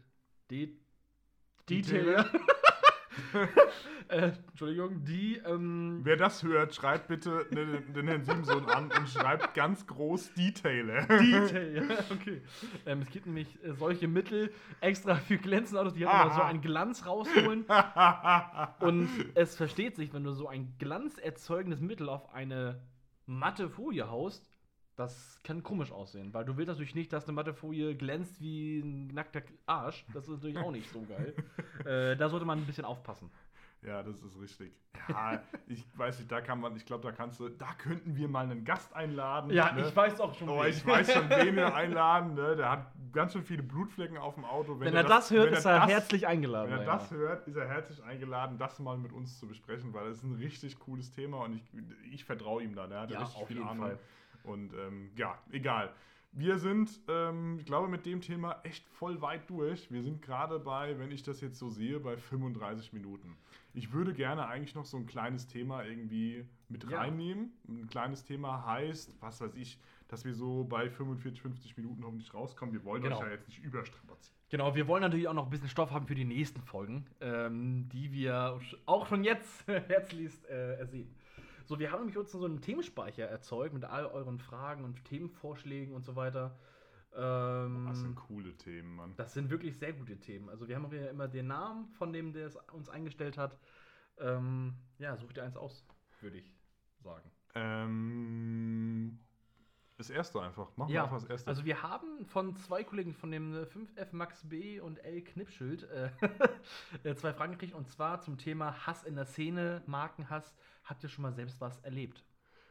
Detailer. Entschuldigung, Wer das hört, schreibt bitte den Herrn Simson an und schreibt ganz groß Detailer. Detailer, okay. Es gibt nämlich solche Mittel extra für glänzende Autos, die halt immer so einen Glanz rausholen. Und es versteht sich, wenn du so ein glanzerzeugendes Mittel auf eine matte Folie haust, das kann komisch aussehen, weil du willst natürlich nicht, dass eine matte Folie glänzt wie ein nackter Arsch. Das ist natürlich auch nicht so geil. Da sollte man ein bisschen aufpassen. Ja, das ist richtig. Ja, ich weiß nicht, da könnten wir mal einen Gast einladen. Ja, ne? ich weiß auch schon, ich weiß schon, wen wir einladen. Ne? Der hat ganz schön viele Blutflecken auf dem Auto. Wenn er das hört, ist er herzlich eingeladen. Wenn er das hört, ist er herzlich eingeladen, das mal mit uns zu besprechen, weil das ist ein richtig cooles Thema und ich vertraue ihm da. Der hat richtig viel Ahnung. Fall. Und ja, egal. Wir sind, ich glaube, mit dem Thema echt voll weit durch. Wir sind gerade bei, wenn ich das jetzt so sehe, bei 35 Minuten. Ich würde gerne eigentlich noch so ein kleines Thema irgendwie mit reinnehmen. Ein kleines Thema heißt, was weiß ich, dass wir so bei 45, 50 Minuten hoffentlich rauskommen. Wir wollen euch ja jetzt nicht überstrapazieren. Genau, wir wollen natürlich auch noch ein bisschen Stoff haben für die nächsten Folgen, die wir auch schon jetzt herzlichst ersehen. So, wir haben nämlich uns so einen Themenspeicher erzeugt mit all euren Fragen und Themenvorschlägen und so weiter. Das sind coole Themen, Mann. Das sind wirklich sehr gute Themen. Also wir haben auch immer den Namen von dem, der es uns eingestellt hat. Ja, such dir eins aus, würde ich sagen. Das erste einfach. Machen wir einfach das erste. Also wir haben von zwei Kollegen von dem 5F Max B und L Knipschild 2 Fragen gekriegt. Und zwar zum Thema Hass in der Szene, Markenhass. Habt ihr schon mal selbst was erlebt?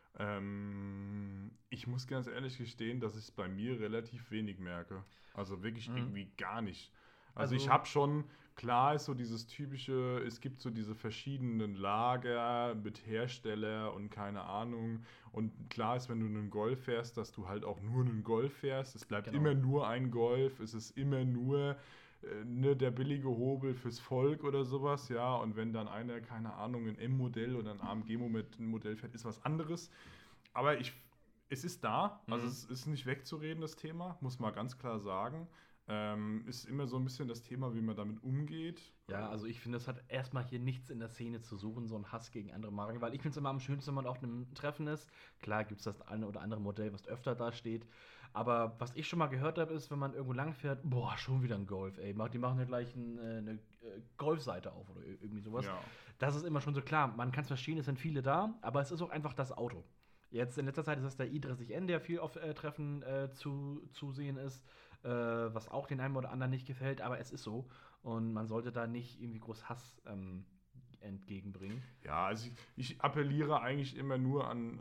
Ich muss ganz ehrlich gestehen, dass ich es bei mir relativ wenig merke. Also wirklich irgendwie gar nicht. Also ich habe schon, klar ist so dieses typische, es gibt so diese verschiedenen Lager mit Hersteller und keine Ahnung. Und klar ist, wenn du einen Golf fährst, dass du halt auch nur einen Golf fährst. Es bleibt immer nur ein Golf, es ist immer nur der billige Hobel fürs Volk oder sowas, ja. Und wenn dann einer, keine Ahnung, ein M-Modell oder ein AMG-Modell fährt, ist was anderes. Aber es ist da, also es ist nicht wegzureden, das Thema, muss man ganz klar sagen. Ist immer so ein bisschen das Thema, wie man damit umgeht. Ja, also ich finde, es hat erstmal hier nichts in der Szene zu suchen, so ein Hass gegen andere Marken, weil ich finde es immer am schönsten, wenn man auf einem Treffen ist. Klar gibt es das eine oder andere Modell, was öfter da steht. Aber was ich schon mal gehört habe, ist, wenn man irgendwo lang fährt, boah, schon wieder ein Golf, ey. Die machen ja gleich eine Golfseite auf oder irgendwie sowas. Ja. Das ist immer schon so klar. Man kann es verstehen, es sind viele da, aber es ist auch einfach das Auto. Jetzt in letzter Zeit ist das der i30N, der viel auf Treffen zu sehen ist, was auch den einen oder anderen nicht gefällt, aber es ist so. Und man sollte da nicht irgendwie groß Hass entgegenbringen. Ja, also ich appelliere eigentlich immer nur an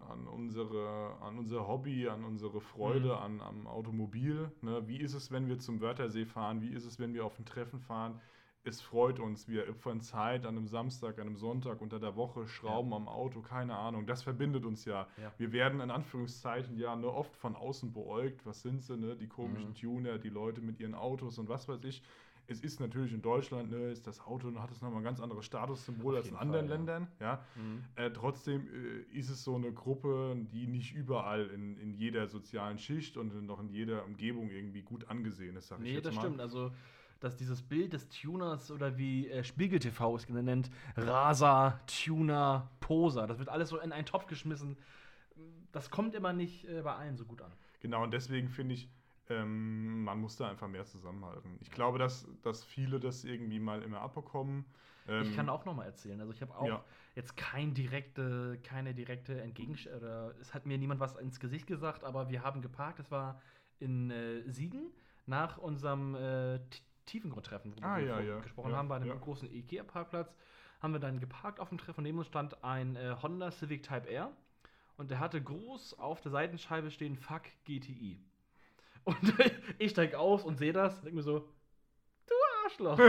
unser Hobby, an unsere Freude am Automobil. Ne? Wie ist es, wenn wir zum Wörthersee fahren? Wie ist es, wenn wir auf ein Treffen fahren? Es freut uns, wir opfern Zeit an einem Samstag, an einem Sonntag unter der Woche, schrauben am Auto, keine Ahnung. Das verbindet uns ja. Wir werden in Anführungszeichen oft von außen beäugt. Was sind sie, ne? Die komischen Tuner, die Leute mit ihren Autos und was weiß ich. Es ist natürlich in Deutschland, ne, ist das Auto, hat es nochmal ein ganz anderes Statussymbol als in anderen Ländern. Ja. Trotzdem ist es so eine Gruppe, die nicht überall in jeder sozialen Schicht und noch in jeder Umgebung irgendwie gut angesehen ist, sag ich jetzt mal. Nee, das stimmt. Also dass dieses Bild des Tuners oder wie Spiegel TV es nennt, Raser, Tuner, Poser, das wird alles so in einen Topf geschmissen. Das kommt immer nicht bei allen so gut an. Genau, und deswegen finde ich, man muss da einfach mehr zusammenhalten. Ich glaube, dass viele das irgendwie mal immer abbekommen. Ich kann auch noch mal erzählen. Also ich habe auch jetzt keine direkte Entgegenstellung. Es hat mir niemand was ins Gesicht gesagt, aber wir haben geparkt. Das war in Siegen nach unserem Tiefengrundtreffen, wo wir gesprochen haben, bei einem großen Ikea-Parkplatz, haben wir dann geparkt auf dem Treffen. Neben uns stand ein Honda Civic Type R und der hatte groß auf der Seitenscheibe stehen Fuck GTI. Und ich steige aus und sehe das, denke mir so, du Arschloch.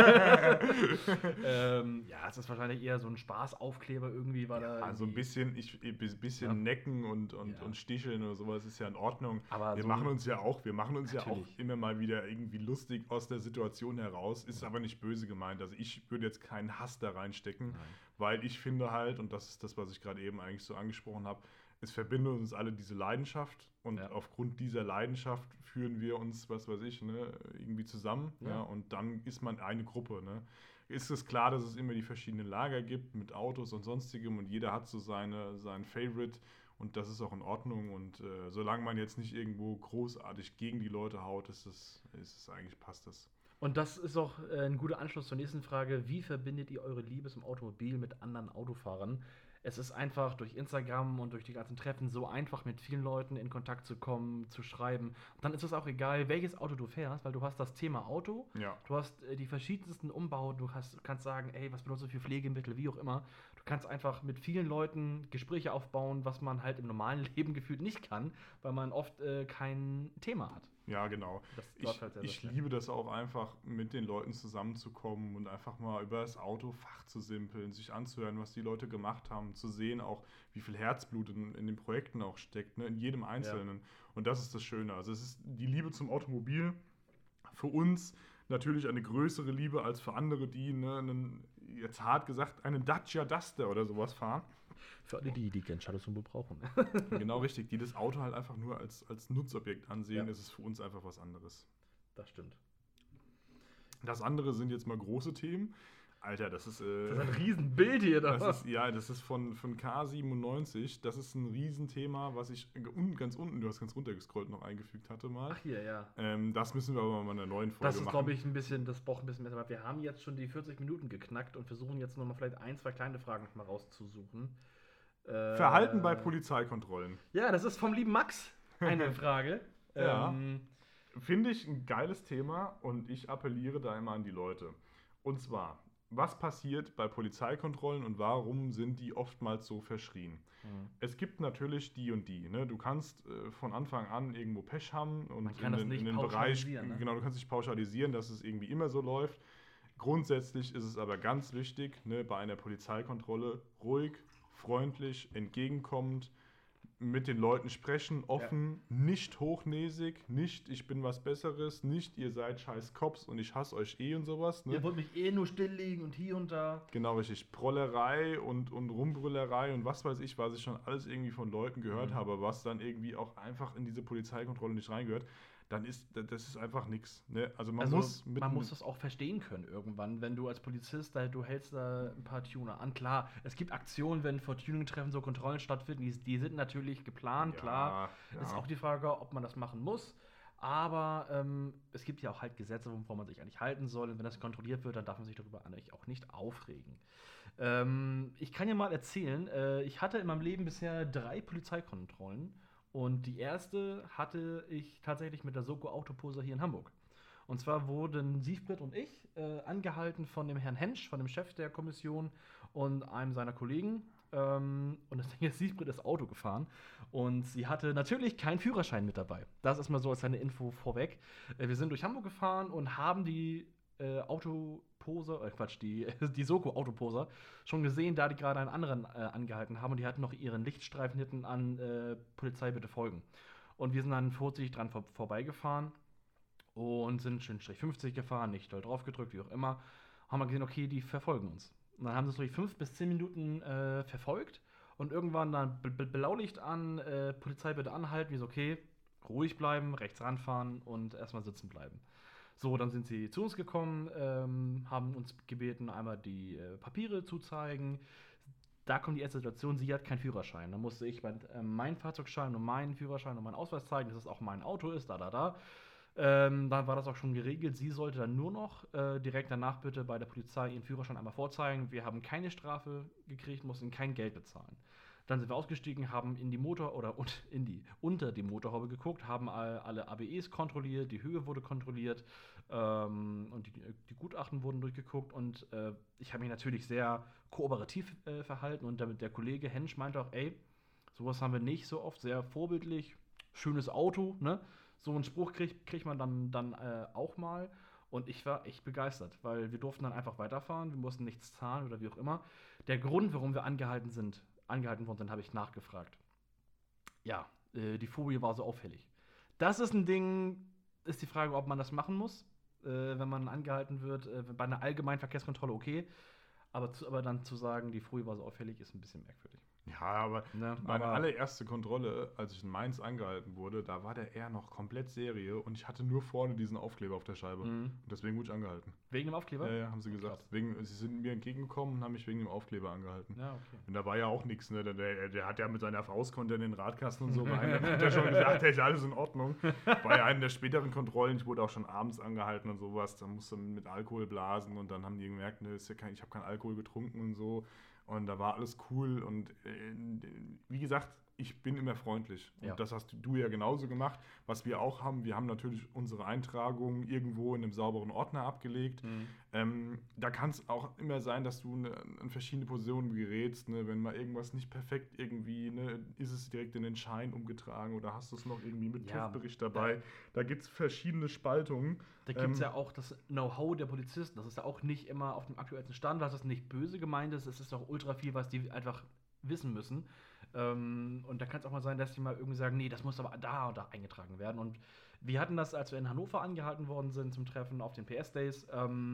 Ja, es ist wahrscheinlich eher so ein Spaßaufkleber irgendwie, war da. Also ein bisschen, necken und sticheln oder sowas ist ja in Ordnung. Aber wir so machen uns ja auch Natürlich. immer mal wieder irgendwie lustig aus der Situation heraus. Ist aber nicht böse gemeint. Also ich würde jetzt keinen Hass da reinstecken, weil ich finde halt, und das ist das, was ich gerade eben eigentlich so angesprochen habe, es verbindet uns alle diese Leidenschaft und aufgrund dieser Leidenschaft führen wir uns, was weiß ich, ne, irgendwie zusammen. Ja. Und dann ist man eine Gruppe. Ne. Ist es klar, dass es immer die verschiedenen Lager gibt mit Autos und sonstigem und jeder hat so sein Favorite und das ist auch in Ordnung. Und solange man jetzt nicht irgendwo großartig gegen die Leute haut, passt das. Und das ist auch ein guter Anschluss zur nächsten Frage. Wie verbindet ihr eure Liebe zum Automobil mit anderen Autofahrern? Es ist einfach durch Instagram und durch die ganzen Treffen so einfach, mit vielen Leuten in Kontakt zu kommen, zu schreiben. Und dann ist es auch egal, welches Auto du fährst, weil du hast das Thema Auto, du hast die verschiedensten Umbauten, du kannst sagen, ey, was benutzt du für Pflegemittel, wie auch immer. Du kannst einfach mit vielen Leuten Gespräche aufbauen, was man halt im normalen Leben gefühlt nicht kann, weil man oft kein Thema hat. Ja, genau. Ich liebe das auch einfach, mit den Leuten zusammenzukommen und einfach mal über das Auto fachzusimpeln, sich anzuhören, was die Leute gemacht haben, zu sehen auch, wie viel Herzblut in den Projekten auch steckt, ne, in jedem Einzelnen. Ja. Und das ist das Schöne. Also es ist die Liebe zum Automobil für uns natürlich eine größere Liebe als für andere, die, jetzt hart gesagt, einen Dacia Duster oder sowas fahren. Für alle, die Grenzschaltung brauchen. Genau richtig, die das Auto halt einfach nur als Nutzobjekt ansehen, ist es für uns einfach was anderes. Das stimmt. Das andere sind jetzt mal große Themen. Alter, das ist ein Riesenbild hier. Das ist von K97. Das ist ein Riesenthema, was ich ganz unten, du hast ganz runtergescrollt, noch eingefügt hatte mal. Ach hier, ja. Das müssen wir aber mal in einer neuen Folge machen. Das ist, glaube ich, das braucht ein bisschen mehr. Wir haben jetzt schon die 40 Minuten geknackt und versuchen jetzt nochmal vielleicht 1-2 kleine Fragen mal rauszusuchen. Verhalten bei Polizeikontrollen. Ja, das ist vom lieben Max eine Frage. Ja. Finde ich ein geiles Thema und ich appelliere da immer an die Leute. Und zwar, was passiert bei Polizeikontrollen und warum sind die oftmals so verschrien? Es gibt natürlich die und die. Ne? Du kannst von Anfang an irgendwo Pech haben und man kann in den Bereich, ne? Genau, du kannst nicht pauschalisieren, dass es irgendwie immer so läuft. Grundsätzlich ist es aber ganz wichtig, ne, bei einer Polizeikontrolle ruhig, freundlich, entgegenkommend, mit den Leuten sprechen, offen, nicht hochnäsig, nicht ich bin was Besseres, nicht ihr seid scheiß Cops und ich hasse euch und sowas. Ne? Ihr wollt mich nur stilllegen und hier und da. Genau, richtig. Prollerei und Rumbrüllerei und was weiß ich, was ich schon alles irgendwie von Leuten gehört habe, was dann irgendwie auch einfach in diese Polizeikontrolle nicht reingehört. Dann ist das einfach nichts. Ne? Also man muss das auch verstehen können irgendwann, wenn du als Polizist, du hältst da ein paar Tuner an. Klar, es gibt Aktionen, wenn vor Tuning-Treffen so Kontrollen stattfinden, die sind natürlich geplant, klar. Ja. Ist auch die Frage, ob man das machen muss. Aber es gibt ja auch halt Gesetze, wovon man sich eigentlich halten soll. Und wenn das kontrolliert wird, dann darf man sich darüber eigentlich auch nicht aufregen. Ich kann ja mal erzählen, ich hatte in meinem Leben bisher 3 Polizeikontrollen. Und die erste hatte ich tatsächlich mit der Soko Autoposer hier in Hamburg. Und zwar wurden Siegfried und ich angehalten von dem Herrn Hensch, von dem Chef der Kommission und einem seiner Kollegen. Und das Ding ist, Siegfried ist Auto gefahren. Und sie hatte natürlich keinen Führerschein mit dabei. Das ist mal so als eine Info vorweg. Wir sind durch Hamburg gefahren und haben die die Soko-Autoposer schon gesehen, da die gerade einen anderen angehalten haben und die hatten noch ihren Lichtstreifen hinten an Polizei bitte folgen. Und wir sind dann vorsichtig dran vorbeigefahren und sind schön Strich 50 gefahren, nicht doll drauf gedrückt, wie auch immer. Haben wir gesehen, okay, die verfolgen uns. Und dann haben sie uns durch 5 bis 10 Minuten verfolgt und irgendwann dann Blaulicht an, Polizei bitte anhalten, wie so, okay, ruhig bleiben, rechts ranfahren und erstmal sitzen bleiben. So, dann sind sie zu uns gekommen, haben uns gebeten, einmal die Papiere zu zeigen. Da kommt die erste Situation, sie hat keinen Führerschein. Dann musste ich meinen Fahrzeugschein und meinen Führerschein und meinen Ausweis zeigen, dass es auch mein Auto ist, Dann war das auch schon geregelt. Sie sollte dann nur noch direkt danach bitte bei der Polizei ihren Führerschein einmal vorzeigen. Wir haben keine Strafe gekriegt, mussten kein Geld bezahlen. Dann sind wir ausgestiegen, haben unter die Motorhaube geguckt, haben alle ABEs kontrolliert, die Höhe wurde kontrolliert und die Gutachten wurden durchgeguckt und ich habe mich natürlich sehr kooperativ verhalten und damit der Kollege Hensch meinte auch, ey, sowas haben wir nicht so oft, sehr vorbildlich, schönes Auto, ne? So einen Spruch kriegt man dann auch mal. Und ich war echt begeistert, weil wir durften dann einfach weiterfahren, wir mussten nichts zahlen oder wie auch immer. Der Grund, warum wir angehalten worden sind, habe ich nachgefragt. Ja, die Phobie war so auffällig. Das ist ein Ding, ist die Frage, ob man das machen muss, wenn man angehalten wird. Bei einer allgemeinen Verkehrskontrolle okay, aber dann zu sagen, die Phobie war so auffällig, ist ein bisschen merkwürdig. Ja, aber Ne, meine aber- allererste Kontrolle, als ich in Mainz angehalten wurde, da war der R noch komplett Serie und ich hatte nur vorne diesen Aufkleber auf der Scheibe. Mhm. Und deswegen wurde ich angehalten. Wegen dem Aufkleber? Ja, haben sie gesagt. Krass. Sie sind mir entgegengekommen und haben mich wegen dem Aufkleber angehalten. Ja, okay. Und da war ja auch nichts, ne? Der hat ja mit seiner Faust konnte in den Radkasten und so rein. Da hat er schon gesagt, ist alles in Ordnung. Bei einer der späteren Kontrollen, ich wurde auch schon abends angehalten und sowas, da musste man mit Alkohol blasen und dann haben die gemerkt, ne, ich habe keinen Alkohol getrunken und so. Und da war alles cool und wie gesagt, ich bin immer freundlich. Und Ja. das hast du ja genauso gemacht. Was wir auch haben, wir haben natürlich unsere Eintragung irgendwo in einem sauberen Ordner abgelegt. Da kann es auch immer sein, dass du in verschiedene Positionen gerätst. Ne? Wenn mal irgendwas nicht perfekt irgendwie, ne, ist es direkt in den Schein umgetragen oder hast du es noch irgendwie mit Ja. TÜV-Bericht dabei. Da gibt es verschiedene Spaltungen. Da gibt es ja auch das Know-how der Polizisten. Das ist ja auch nicht immer auf dem aktuellsten Stand, was das nicht böse gemeint ist. Es ist auch ultra viel, was die einfach wissen müssen. Und da kann es auch mal sein, dass die mal irgendwie sagen, nee, das muss aber da und da eingetragen werden. Und wir hatten das, als wir in Hannover angehalten worden sind zum Treffen auf den PS-Days.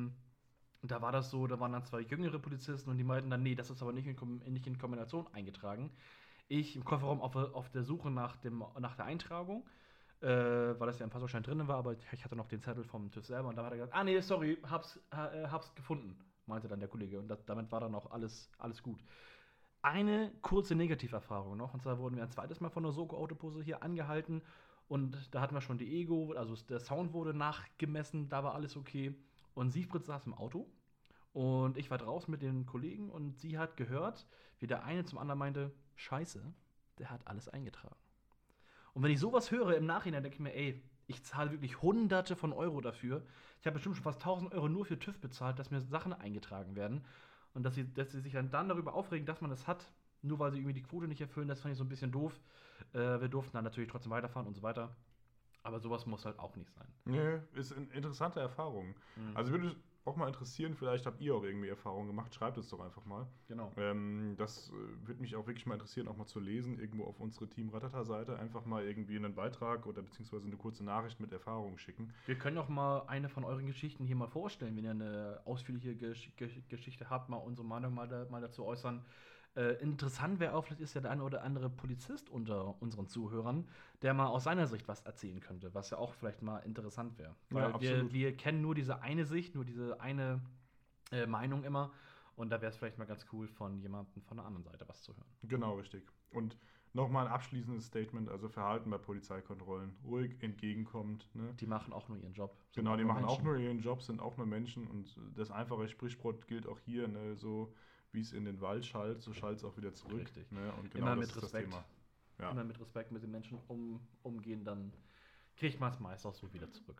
Da war das so, da waren dann 2 jüngere Polizisten und die meinten dann, nee, das ist aber nicht in Kombination eingetragen. Ich im Kofferraum auf der Suche nach der Eintragung, weil das ja im Fahrzeugschein drin war, aber ich hatte noch den Zettel vom TÜV selber und da hat er gesagt, nee, sorry, hab's gefunden, meinte dann der Kollege. Und damit war dann auch alles gut. Eine kurze Negativerfahrung noch, und zwar wurden wir ein zweites Mal von der Soko-Autopose hier angehalten und da hatten wir schon die Ego, also der Sound wurde nachgemessen, da war alles okay. Und Siegfried saß im Auto und ich war draußen mit den Kollegen und sie hat gehört, wie der eine zum anderen meinte, Scheiße, der hat alles eingetragen. Und wenn ich sowas höre im Nachhinein, denke ich mir, ey, ich zahle wirklich Hunderte von Euro dafür. Ich habe bestimmt schon fast 1.000 Euro nur für TÜV bezahlt, dass mir Sachen eingetragen werden. Und dass sie sich dann darüber aufregen, dass man das hat, nur weil sie irgendwie die Quote nicht erfüllen, das fand ich so ein bisschen doof. Wir durften dann natürlich trotzdem weiterfahren und so weiter. Aber sowas muss halt auch nicht sein. Nee, ist eine interessante Erfahrung. Also würde mich auch mal interessieren, vielleicht habt ihr auch irgendwie Erfahrungen gemacht, schreibt es doch einfach mal. Genau. Das würde mich auch wirklich mal interessieren, auch mal zu lesen, irgendwo auf unsere Team Ratata-Seite, einfach mal irgendwie einen Beitrag oder beziehungsweise eine kurze Nachricht mit Erfahrungen schicken. Wir können auch mal eine von euren Geschichten hier mal vorstellen, wenn ihr eine ausführliche Geschichte habt, mal unsere Meinung mal dazu äußern. Interessant wäre auch, vielleicht ist ja der eine oder andere Polizist unter unseren Zuhörern, der mal aus seiner Sicht was erzählen könnte, was ja auch vielleicht mal interessant wäre. Ja, Weil absolut. wir kennen nur diese eine Sicht, nur diese eine Meinung immer. Und da wäre es vielleicht mal ganz cool, von jemandem von der anderen Seite was zu hören. Genau, richtig. Und nochmal ein abschließendes Statement, also Verhalten bei Polizeikontrollen. Ruhig, entgegenkommend. Ne? Die machen auch nur ihren Job. Sind Genau, die machen auch Menschen. nur ihren Job, sind auch nur Menschen und das einfache Sprichwort gilt auch hier, ne? So wie es in den Wald schallt, so schallt es auch wieder zurück. Richtig. Ne? Und genau Immer das mit ist Respekt. das Thema. Ja. Immer mit Respekt mit den Menschen umgehen, dann kriegt man es meist auch so wieder zurück.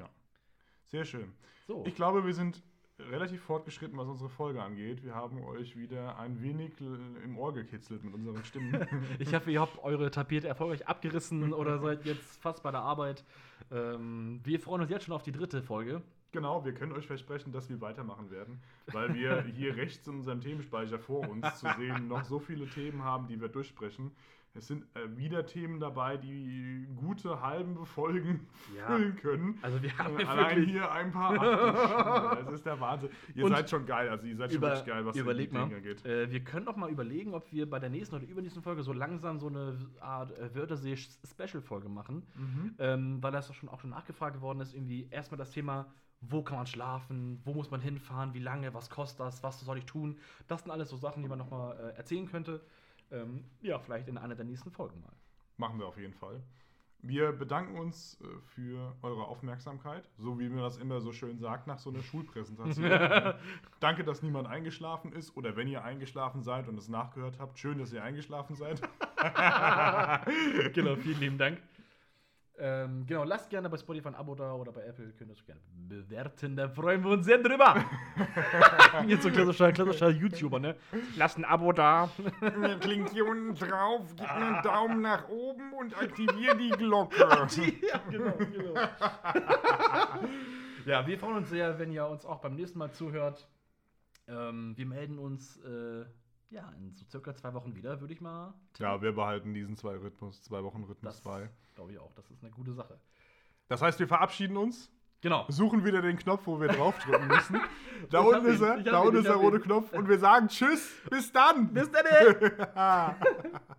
Sehr schön. So, Ich glaube, wir sind relativ fortgeschritten, was unsere Folge angeht. Wir haben euch wieder ein wenig im Ohr gekitzelt mit unseren Stimmen. ich hoffe, ihr habt eure Tapete erfolgreich abgerissen oder seid jetzt fast bei der Arbeit. Wir freuen uns jetzt schon auf die 3. Folge. Genau, wir können euch versprechen, dass wir weitermachen werden, weil wir hier rechts in unserem Themenspeicher vor uns zu sehen noch so viele Themen haben, die wir durchsprechen. Es sind wieder Themen dabei, die gute halbe Folgen Ja. füllen können. Also wir haben hier Allein wirklich hier ein paar. Ach, das ist der Wahnsinn. Ihr Und seid schon geil, also ihr seid schon wirklich geil, was überleg die mal, Dinge angeht. wir können doch mal überlegen, ob wir bei der nächsten oder übernächsten Folge so langsam so eine Art Wörthersee-Special-Folge machen. Weil das auch schon nachgefragt worden ist, irgendwie erstmal das Thema, wo kann man schlafen, wo muss man hinfahren, wie lange, was kostet das, was soll ich tun. Das sind alles so Sachen, die man nochmal erzählen könnte. Ja, vielleicht in einer der nächsten Folgen mal. Machen wir auf jeden Fall. Wir bedanken uns für eure Aufmerksamkeit, so wie man das immer so schön sagt nach so einer Schulpräsentation. Danke, dass niemand eingeschlafen ist oder wenn ihr eingeschlafen seid und es nachgehört habt, schön, dass ihr eingeschlafen seid. Genau, vielen lieben Dank. Genau, lasst gerne bei Spotify ein Abo da oder bei Apple könnt ihr es gerne bewerten, da freuen wir uns sehr drüber. Jetzt so ein klassischer YouTuber, ne? Lasst ein Abo da. Klingt hier unten drauf, gib mir einen Daumen nach oben und aktivier die Glocke. Ja, genau. Ja, wir freuen uns sehr, wenn ihr uns auch beim nächsten Mal zuhört. Wir melden uns in so circa 2 Wochen wieder, würde ich mal. Ja, wir behalten diesen 2-Wochen-Rhythmus bei. Glaube ich auch, das ist eine gute Sache. Das heißt, wir verabschieden uns. Genau. Suchen wieder den Knopf, wo wir draufdrücken müssen. Da unten ist er, der rote Knopf. Und wir sagen Tschüss, bis dann. Bis dann.